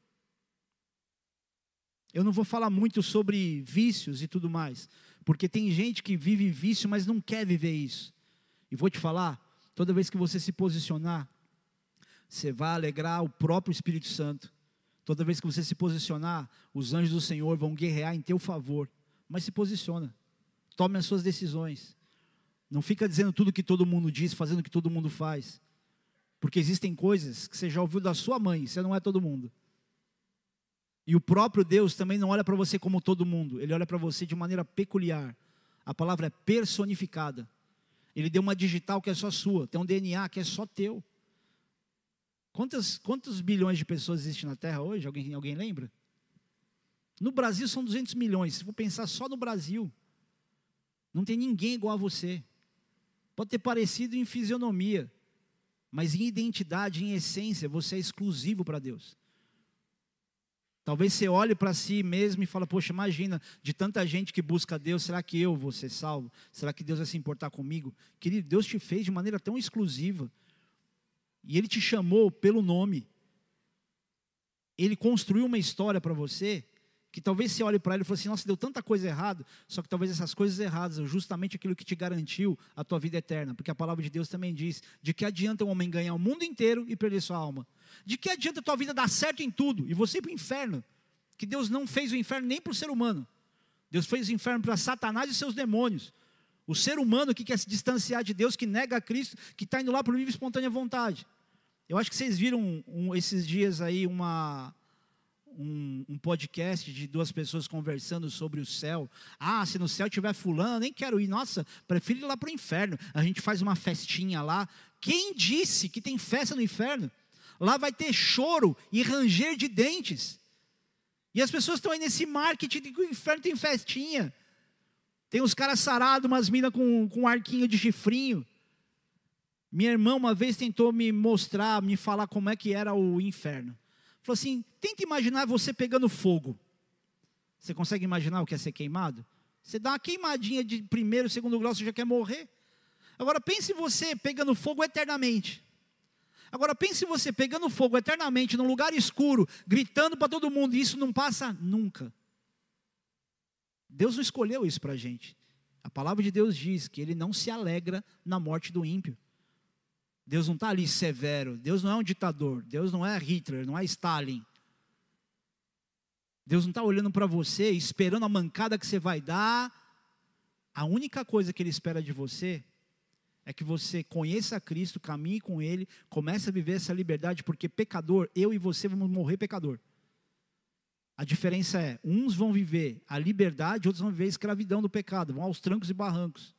Eu não vou falar muito sobre vícios e tudo mais, porque tem gente que vive vício, mas não quer viver isso. E vou te falar, toda vez que você se posicionar, você vai alegrar o próprio Espírito Santo. Toda vez que você se posicionar, os anjos do Senhor vão guerrear em teu favor. Mas se posiciona, tome as suas decisões. Não fica dizendo tudo que todo mundo diz, fazendo o que todo mundo faz. Porque existem coisas que você já ouviu da sua mãe, você não é todo mundo. E o próprio Deus também não olha para você como todo mundo. Ele olha para você de maneira peculiar. A palavra é personificada. Ele deu uma digital que é só sua. Tem um D N A que é só teu. Quantas, quantos bilhões de pessoas existem na Terra hoje? Alguém, alguém lembra? No Brasil são duzentos milhões. Se for pensar só no Brasil, não tem ninguém igual a você. Pode ter parecido em fisionomia, mas em identidade, em essência, você é exclusivo para Deus. Talvez você olhe para si mesmo e fale, poxa, imagina, de tanta gente que busca Deus, será que eu vou ser salvo? Será que Deus vai se importar comigo? Querido, Deus te fez de maneira tão exclusiva. E Ele te chamou pelo nome. Ele construiu uma história para você, que talvez você olhe para Ele e fale assim, nossa, deu tanta coisa errada, só que talvez essas coisas erradas são justamente aquilo que te garantiu a tua vida eterna. Porque a palavra de Deus também diz, de que adianta um homem ganhar o mundo inteiro e perder sua alma? De que adianta a tua vida dar certo em tudo e você ir para o inferno? Que Deus não fez o inferno nem para o ser humano. Deus fez o inferno para Satanás e seus demônios. O ser humano que quer se distanciar de Deus, que nega a Cristo, que está indo lá por livre e espontânea vontade. Eu acho que vocês viram um, um, esses dias aí uma, um, um podcast de duas pessoas conversando sobre o céu. Ah, se no céu tiver fulano, nem quero ir. Nossa, prefiro ir lá para o inferno. A gente faz uma festinha lá. Quem disse que tem festa no inferno? Lá vai ter choro e ranger de dentes. E as pessoas estão aí nesse marketing de que o inferno tem festinha. Tem os caras sarados, umas minas com, com um arquinho de chifrinho. Minha irmã uma vez tentou me mostrar, me falar como é que era o inferno. Falou assim, tenta imaginar você pegando fogo. Você consegue imaginar o que é ser queimado? Você dá uma queimadinha de primeiro, segundo grau, você já quer morrer. Agora pense você pegando fogo eternamente. Agora pense você pegando fogo eternamente num lugar escuro, gritando para todo mundo, e isso não passa nunca. Deus não escolheu isso para a gente. A palavra de Deus diz que Ele não se alegra na morte do ímpio. Deus não está ali severo, Deus não é um ditador, Deus não é Hitler, não é Stalin. Deus não está olhando para você, esperando a mancada que você vai dar. A única coisa que Ele espera de você é que você conheça Cristo, caminhe com Ele, comece a viver essa liberdade, porque pecador, eu e você vamos morrer pecador. A diferença é, uns vão viver a liberdade, outros vão viver a escravidão do pecado, vão aos trancos e barrancos.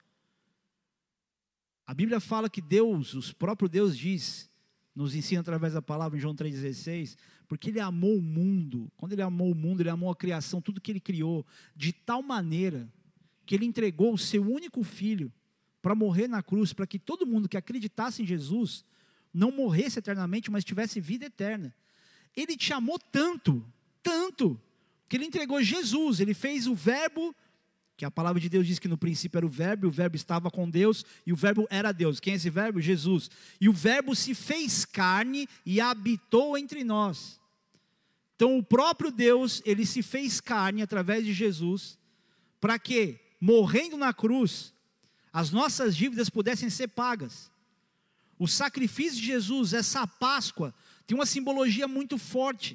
A Bíblia fala que Deus, o próprio Deus diz, nos ensina através da palavra em João três dezesseis, porque Ele amou o mundo. Quando Ele amou o mundo, Ele amou a criação, tudo que Ele criou, de tal maneira que Ele entregou o seu único filho para morrer na cruz, para que todo mundo que acreditasse em Jesus não morresse eternamente, mas tivesse vida eterna. Ele te amou tanto, tanto, que Ele entregou Jesus. Ele fez o verbo, que a palavra de Deus diz que no princípio era o verbo, e o verbo estava com Deus, e o verbo era Deus. Quem é esse verbo? Jesus. E o verbo se fez carne e habitou entre nós. Então o próprio Deus, Ele se fez carne através de Jesus, para que, morrendo na cruz, as nossas dívidas pudessem ser pagas. O sacrifício de Jesus, essa Páscoa, tem uma simbologia muito forte.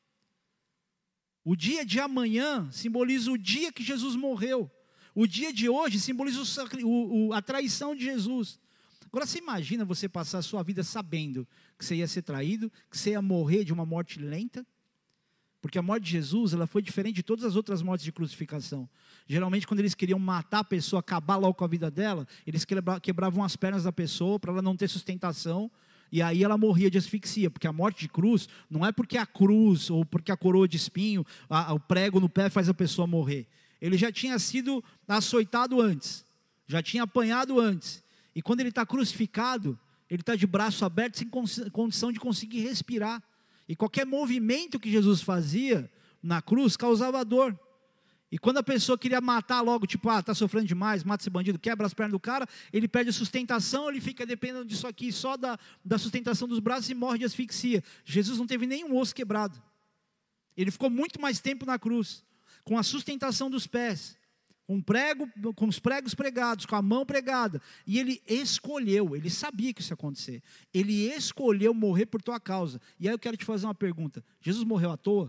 O dia de amanhã simboliza o dia que Jesus morreu. O dia de hoje simboliza o, o, o, a traição de Jesus. Agora você imagina você passar a sua vida sabendo que você ia ser traído, que você ia morrer de uma morte lenta. Porque a morte de Jesus, ela foi diferente de todas as outras mortes de crucificação. Geralmente, quando eles queriam matar a pessoa, acabar logo com a vida dela, eles quebravam as pernas da pessoa para ela não ter sustentação, e aí ela morria de asfixia. Porque a morte de cruz não é porque a cruz, ou porque a coroa de espinho, a, o prego no pé faz a pessoa morrer. Ele já tinha sido açoitado antes, já tinha apanhado antes. E quando ele está crucificado, ele está de braço aberto, sem condição de conseguir respirar. E qualquer movimento que Jesus fazia na cruz causava dor. E quando a pessoa queria matar logo, tipo, ah, está sofrendo demais, mata esse bandido, quebra as pernas do cara, ele perde a sustentação, ele fica dependendo disso aqui, só da, da sustentação dos braços e morre de asfixia. Jesus não teve nenhum osso quebrado. Ele ficou muito mais tempo na cruz, com a sustentação dos pés, com, prego, com os pregos pregados, com a mão pregada. E ele escolheu, ele sabia que isso ia acontecer. Ele escolheu morrer por tua causa. E aí eu quero te fazer uma pergunta. Jesus morreu à toa?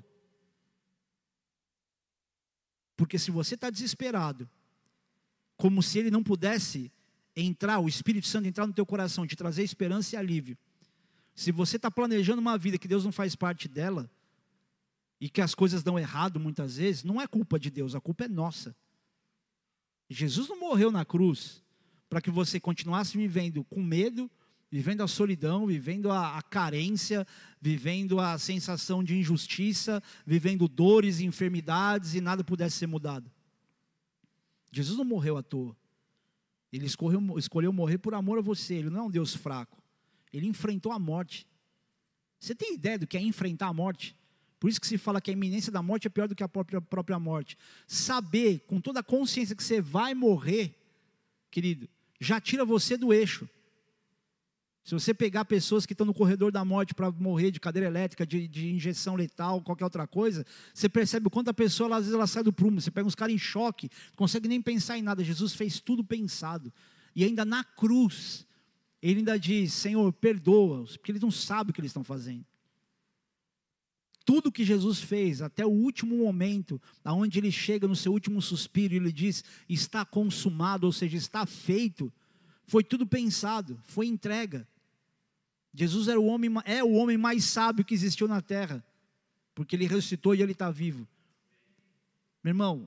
Porque se você está desesperado, como se Ele não pudesse entrar, o Espírito Santo entrar no teu coração, te trazer esperança e alívio. Se você está planejando uma vida que Deus não faz parte dela, e que as coisas dão errado muitas vezes, não é culpa de Deus, a culpa é nossa. Jesus não morreu na cruz para que você continuasse vivendo com medo, vivendo a solidão, vivendo a, a carência, vivendo a sensação de injustiça, vivendo dores e enfermidades e nada pudesse ser mudado. Jesus não morreu à toa. Ele escolheu, escolheu morrer por amor a você. Ele não é um Deus fraco. Ele enfrentou a morte. Você tem ideia do que é enfrentar a morte? Por isso que se fala que a iminência da morte é pior do que a própria, própria morte. Saber, com toda a consciência que você vai morrer, querido, já tira você do eixo. Se você pegar pessoas que estão no corredor da morte para morrer de cadeira elétrica, de, de injeção letal, qualquer outra coisa, você percebe o quanto a pessoa, às vezes, ela sai do prumo. Você pega uns caras em choque, não consegue nem pensar em nada. Jesus fez tudo pensado. E ainda na cruz, Ele ainda diz, Senhor, perdoa-os, porque eles não sabem o que eles estão fazendo. Tudo que Jesus fez, até o último momento, aonde Ele chega no seu último suspiro, Ele diz, está consumado, ou seja, está feito, foi tudo pensado, foi entrega. Jesus era o homem, é o homem mais sábio que existiu na terra, porque Ele ressuscitou e Ele está vivo. Meu irmão,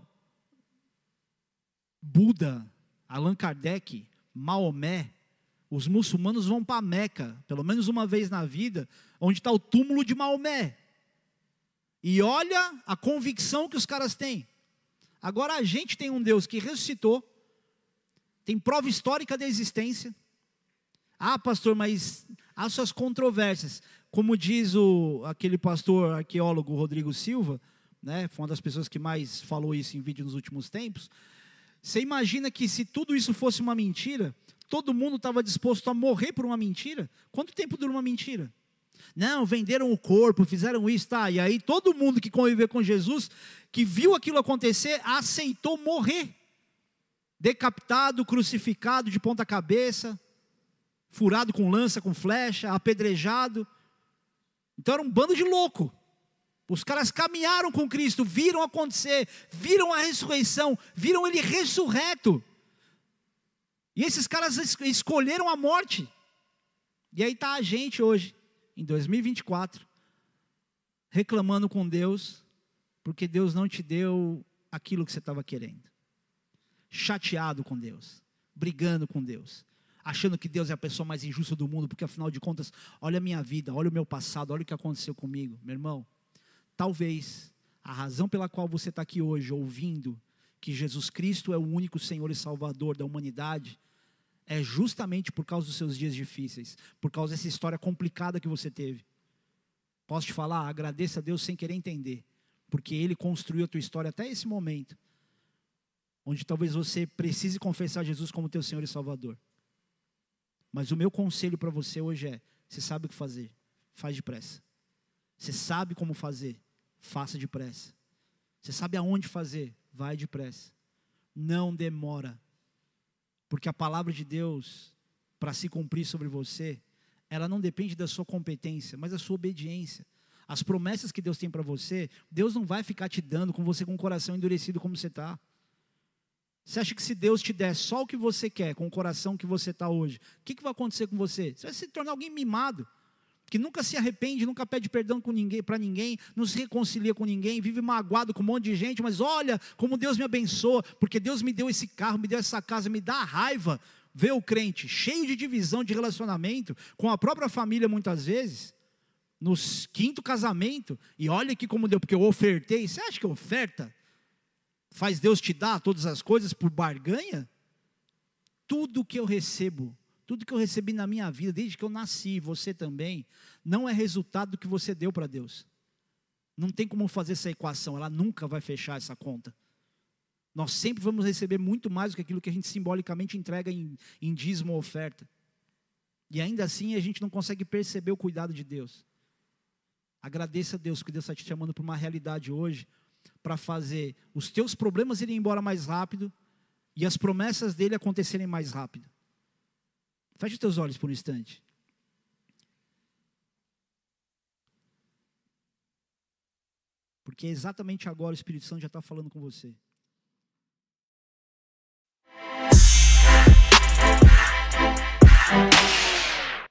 Buda, Allan Kardec, Maomé, os muçulmanos vão para Meca, pelo menos uma vez na vida, onde está o túmulo de Maomé. E olha a convicção que os caras têm. Agora a gente tem um Deus que ressuscitou, tem prova histórica da existência. Ah, pastor, mas há suas controvérsias. Como diz o, aquele pastor arqueólogo Rodrigo Silva, né? Foi uma das pessoas que mais falou isso em vídeo nos últimos tempos. Você imagina que se tudo isso fosse uma mentira, todo mundo estava disposto a morrer por uma mentira? Quanto tempo dura uma mentira? Não, venderam o corpo, fizeram isso, tá? E aí todo mundo que conviveu com Jesus, que viu aquilo acontecer, aceitou morrer. Decapitado, crucificado de ponta cabeça, furado com lança, com flecha, apedrejado. Então era um bando de louco. Os caras caminharam com Cristo, viram acontecer, viram a ressurreição, viram Ele ressurreto. E esses caras escolheram a morte. E aí está a gente hoje, em dois mil e vinte e quatro, reclamando com Deus, porque Deus não te deu aquilo que você estava querendo. Chateado com Deus, brigando com Deus, achando que Deus é a pessoa mais injusta do mundo, porque afinal de contas, olha a minha vida, olha o meu passado, olha o que aconteceu comigo. Meu irmão, talvez a razão pela qual você está aqui hoje, ouvindo que Jesus Cristo é o único Senhor e Salvador da humanidade, é justamente por causa dos seus dias difíceis, por causa dessa história complicada que você teve. Posso te falar, agradeça a Deus sem querer entender, porque Ele construiu a tua história até esse momento, onde talvez você precise confessar Jesus como teu Senhor e Salvador. Mas o meu conselho para você hoje é, você sabe o que fazer, faz depressa. Você sabe como fazer, faça depressa. Você sabe aonde fazer, vai depressa. Não demora. Porque a palavra de Deus, para se cumprir sobre você, ela não depende da sua competência, mas da sua obediência. As promessas que Deus tem para você, Deus não vai ficar te dando com você com o coração endurecido como você está. Você acha que se Deus te der só o que você quer, com o coração que você está hoje, o que, que vai acontecer com você? Você vai se tornar alguém mimado, que nunca se arrepende, nunca pede perdão com ninguém, para ninguém, não se reconcilia com ninguém, vive magoado com um monte de gente, mas olha como Deus me abençoa, porque Deus me deu esse carro, me deu essa casa, me dá raiva ver o crente cheio de divisão de relacionamento, com a própria família muitas vezes, no quinto casamento, e olha aqui como deu, porque eu ofertei. Você acha que oferta faz Deus te dar todas as coisas por barganha? Tudo que eu recebo, tudo que eu recebi na minha vida, desde que eu nasci, você também, não é resultado do que você deu para Deus. Não tem como fazer essa equação, ela nunca vai fechar essa conta. Nós sempre vamos receber muito mais do que aquilo que a gente simbolicamente entrega em, em dízimo ou oferta. E ainda assim a gente não consegue perceber o cuidado de Deus. Agradeça a Deus, que Deus está te chamando para uma realidade hoje, para fazer os teus problemas irem embora mais rápido e as promessas dele acontecerem mais rápido. Feche os teus olhos por um instante. Porque exatamente agora o Espírito Santo já está falando com você.